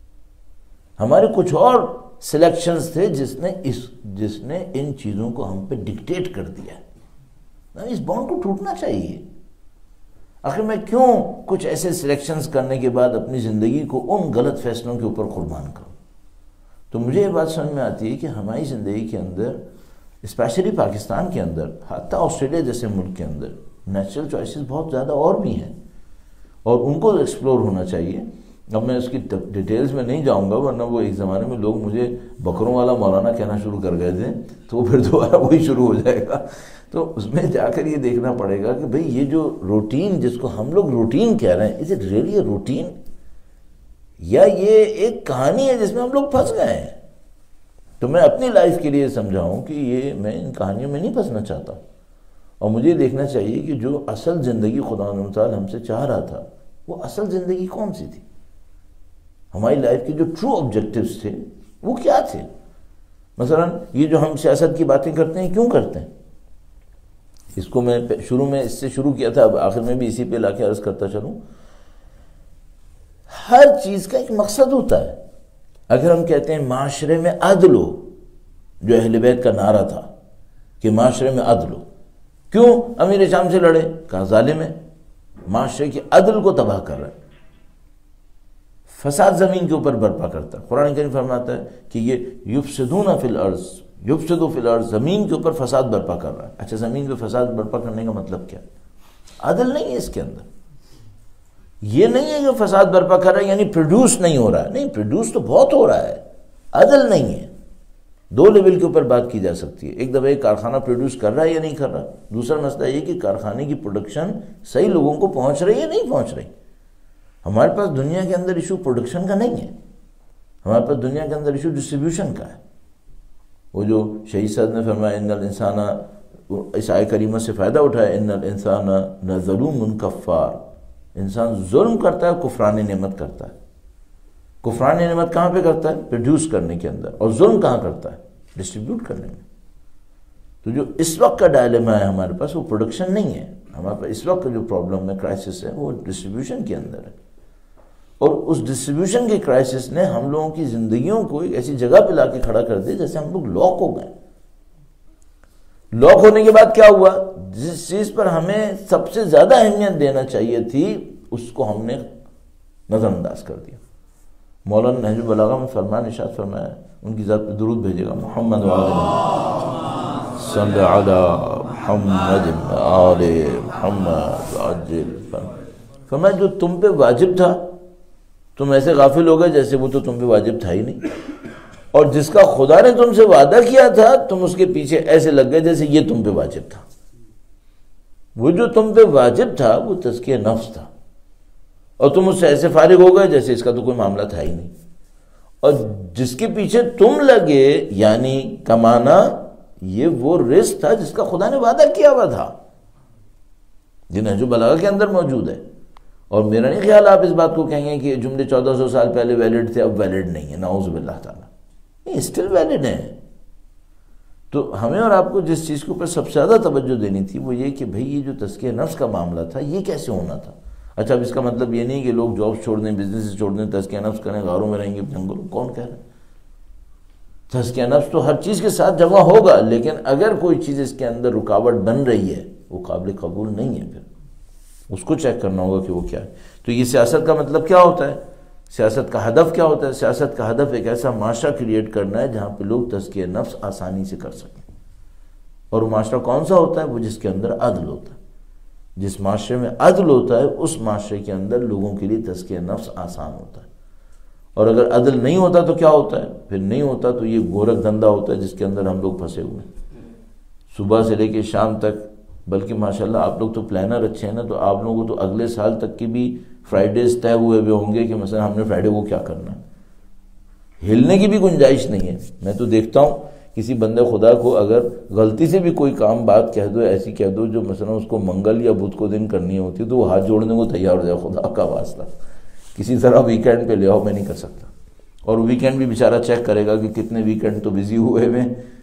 ہمارے کچھ اور سلیکشنز تھے جس نے اس جس نے ان چیزوں کو ہم پہ ڈکٹیٹ کر دیا. اس بانڈ کو ٹوٹنا چاہیے. آخر میں کیوں کچھ ایسے سلیکشنز کرنے کے بعد اپنی زندگی کو ان غلط فیصلوں کے اوپر قربان کروں؟ تو مجھے یہ بات سمجھ میں آتی ہے کہ ہماری زندگی کے اندر اسپیشلی پاکستان کے اندر، حتیٰ آسٹریلیا جیسے ملک کے اندر نیچرل چوائسز بہت زیادہ اور بھی ہیں اور ان کو ایکسپلور ہونا چاہیے. اب میں اس کی ڈیٹیلز میں نہیں جاؤں گا ورنہ وہ ایک زمانے میں لوگ مجھے بکروں والا مولانا کہنا شروع کر گئے تھے، تو پھر دوبارہ وہی شروع ہو جائے گا. تو اس میں جا کر یہ دیکھنا پڑے گا کہ بھئی یہ جو روٹین جس کو ہم لوگ روٹین کہہ رہے ہیں، is it really a routine یا یہ ایک کہانی ہے جس میں ہم لوگ پھنس گئے ہیں؟ تو میں اپنی لائف کے لیے سمجھاؤں کہ یہ میں ان کہانیوں میں نہیں پھنسنا چاہتا، اور مجھے دیکھنا چاہیے کہ جو اصل زندگی خدا و تعالی ہم سے چاہ رہا تھا وہ اصل زندگی کون سی تھی. ہماری لائف کے جو ٹرو آبجیکٹیوز تھے وہ کیا تھے. مثلا یہ جو ہم سیاست کی باتیں کرتے ہیں کیوں کرتے ہیں؟ اس کو میں شروع میں اس سے شروع کیا تھا، اب آخر میں بھی اسی پہ لا کے عرض کرتا چلوں. ہر چیز کا ایک مقصد ہوتا ہے. اگر ہم کہتے ہیں معاشرے میں عدل ہو، جو اہل بیت کا نعرہ تھا کہ معاشرے میں عدل ہو، کیوں امیر شام سے لڑے؟ کہا ظالم ہے، معاشرے کے عدل کو تباہ کر رہا ہے، فساد زمین کے اوپر برپا کرتا ہے. قرآن کریم فرماتا ہے کہ یہ یفسدون فی الارض یفسدو فی الارض، زمین کے اوپر فساد برپا کر رہا ہے. اچھا زمین پہ فساد برپا کرنے کا مطلب کیا؟ عدل نہیں ہے اس کے اندر. یہ نہیں ہے کہ فساد برپا کر رہا ہے یعنی پروڈیوس نہیں ہو رہا ہے، نہیں، پروڈیوس تو بہت ہو رہا ہے، عدل نہیں ہے. دو لیول کے اوپر بات کی جا سکتی ہے. ایک دفعہ ایک کارخانہ پروڈیوس کر رہا ہے یا نہیں کر رہا. دوسرا مسئلہ یہ کہ کارخانے کی پروڈکشن صحیح لوگوں کو پہنچ رہی ہے نہیں پہنچ رہی. ہمارے پاس دنیا کے اندر ایشو پروڈکشن کا نہیں ہے، ہمارے پاس دنیا کے اندر ایشو ڈسٹریبیوشن کا ہے. وہ جو شہید صاحب نے فرمایا ان الانسان، اس آیت کریمہ سے فائدہ اٹھایا، ان الانسان لظلوم کفار، انسان ظلم کرتا ہے، کفران نعمت کرتا ہے. کفران نعمت کہاں پہ کرتا ہے؟ پروڈیوس کرنے کے اندر. اور ظلم کہاں کرتا ہے؟ ڈسٹریبیوٹ کرنے میں. تو جو اس وقت کا ڈائلیما ہے ہمارے پاس وہ پروڈکشن نہیں ہے. ہمارے پاس اس وقت کا جو پرابلم ہے، کرائسس ہے، وہ ڈسٹریبیوشن کے اندر ہے. اور اس ڈسٹریبیوشن کے کرائسس نے ہم لوگوں کی زندگیوں کو ایک ایسی جگہ پہ لا کے کھڑا کر دیا جیسے ہم لوگ لاک ہو گئے. لاک ہونے کے بعد کیا ہوا؟ جس چیز پر ہمیں سب سے زیادہ اہمیت دینا چاہیے تھی اس کو ہم نے نظر انداز کر دیا. مولانا نہج البلاغہ میں فرمان ارشاد فرمایا، ان کی ذات پہ درود بھیجے گا، محمد صلی علی محمد آل محمد عجل. فرمایا جو تم پہ واجب تھا تم ایسے غافل ہو گئے جیسے وہ تو تم پہ واجب تھا ہی نہیں، اور جس کا خدا نے تم سے وعدہ کیا تھا تم اس کے پیچھے ایسے لگ گئے جیسے یہ تم پہ واجب تھا. وہ جو تم پہ واجب تھا وہ تزکیہ نفس تھا، اور تم اس سے ایسے فارغ ہو گئے جیسے اس کا تو کوئی معاملہ تھا ہی نہیں. اور جس کے پیچھے تم لگے یعنی کمانا، یہ وہ رزق تھا جس کا خدا نے وعدہ کیا ہوا تھا، جو نہج البلاغہ کے اندر موجود ہے. اور میرا نہیں خیال آپ اس بات کو کہیں گے کہ یہ جملے چودہ سو سال پہلے ویلڈ تھے اب ویلڈ نہیں ہے، نعوذ باللہ تعالیٰ، نہیں، اسٹل ویلڈ ہیں. تو ہمیں اور آپ کو جس چیز کے اوپر سب سے زیادہ توجہ دینی تھی وہ یہ کہ بھئی یہ جو تزکیہ نفس کا معاملہ تھا یہ کیسے ہونا تھا. اچھا اب اس کا مطلب یہ نہیں کہ لوگ جابس چھوڑ دیں، بزنس چھوڑ دیں، تزکیہ نفس کریں، غاروں میں رہیں گے، جنگلوں، کون کہہ رہا ہے؟ تزکیہ نفس تو ہر چیز کے ساتھ جمع ہوگا، لیکن اگر کوئی چیز اس کے اندر رکاوٹ بن رہی ہے وہ قابل قبول نہیں ہے، پھر اس کو چیک کرنا ہوگا کہ وہ کیا ہے. تو یہ سیاست کا مطلب کیا ہوتا ہے؟ سیاست کا ہدف کیا ہوتا ہے؟ سیاست کا ہدف ایک ایسا معاشرہ کریٹ کرنا ہے جہاں پہ لوگ تزکیہ نفس آسانی سے کر سکیں. اور وہ معاشرہ کون سا ہوتا ہے؟ وہ جس کے اندر عدل ہوتا ہے. جس معاشرے میں عدل ہوتا ہے اس معاشرے کے اندر لوگوں کے لیے تزکیہ نفس آسان ہوتا ہے. اور اگر عدل نہیں ہوتا تو کیا ہوتا ہے؟ پھر نہیں ہوتا تو یہ گورکھ دھندا ہوتا ہے جس کے اندر ہم لوگ پھنسے ہوئے ہیں صبح سے لے کے شام تک. بلکہ ماشاءاللہ آپ لوگ تو پلانر اچھے ہیں نا، تو آپ لوگوں کو تو اگلے سال تک کی بھی فرائیڈیز طے ہوئے ہوئے ہوں گے کہ مثلا ہم نے فرائیڈے کو کیا کرنا ہے. ہلنے کی بھی گنجائش نہیں ہے. میں تو دیکھتا ہوں کسی بندے خدا کو اگر غلطی سے بھی کوئی کام بات کہہ دو، ایسی کہہ دو جو مثلا اس کو منگل یا بدھ کو دن کرنی ہوتی تو وہ ہاتھ جوڑنے کو تیار ہو جائے، خدا کا واسطہ کسی طرح ویکینڈ پہ لے آؤ، میں نہیں کر سکتا. اور ویکینڈ بھی بیچارہ چیک کرے گا کہ کتنے ویکینڈ تو بزی ہوئے ہوئے.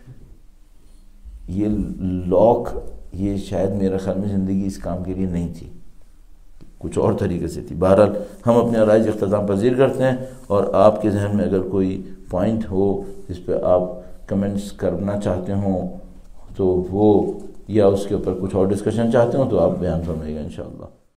یہ لاک یہ شاید میرے خیال میں زندگی اس کام کے لیے نہیں تھی، کچھ اور طریقے سے تھی. بہرحال ہم اپنے عرائض اختتام پذیر کرتے ہیں، اور آپ کے ذہن میں اگر کوئی پوائنٹ ہو جس پہ آپ کمنٹس کرنا چاہتے ہوں تو وہ، یا اس کے اوپر کچھ اور ڈسکشن چاہتے ہوں تو آپ بیان فرمائیے گا انشاءاللہ.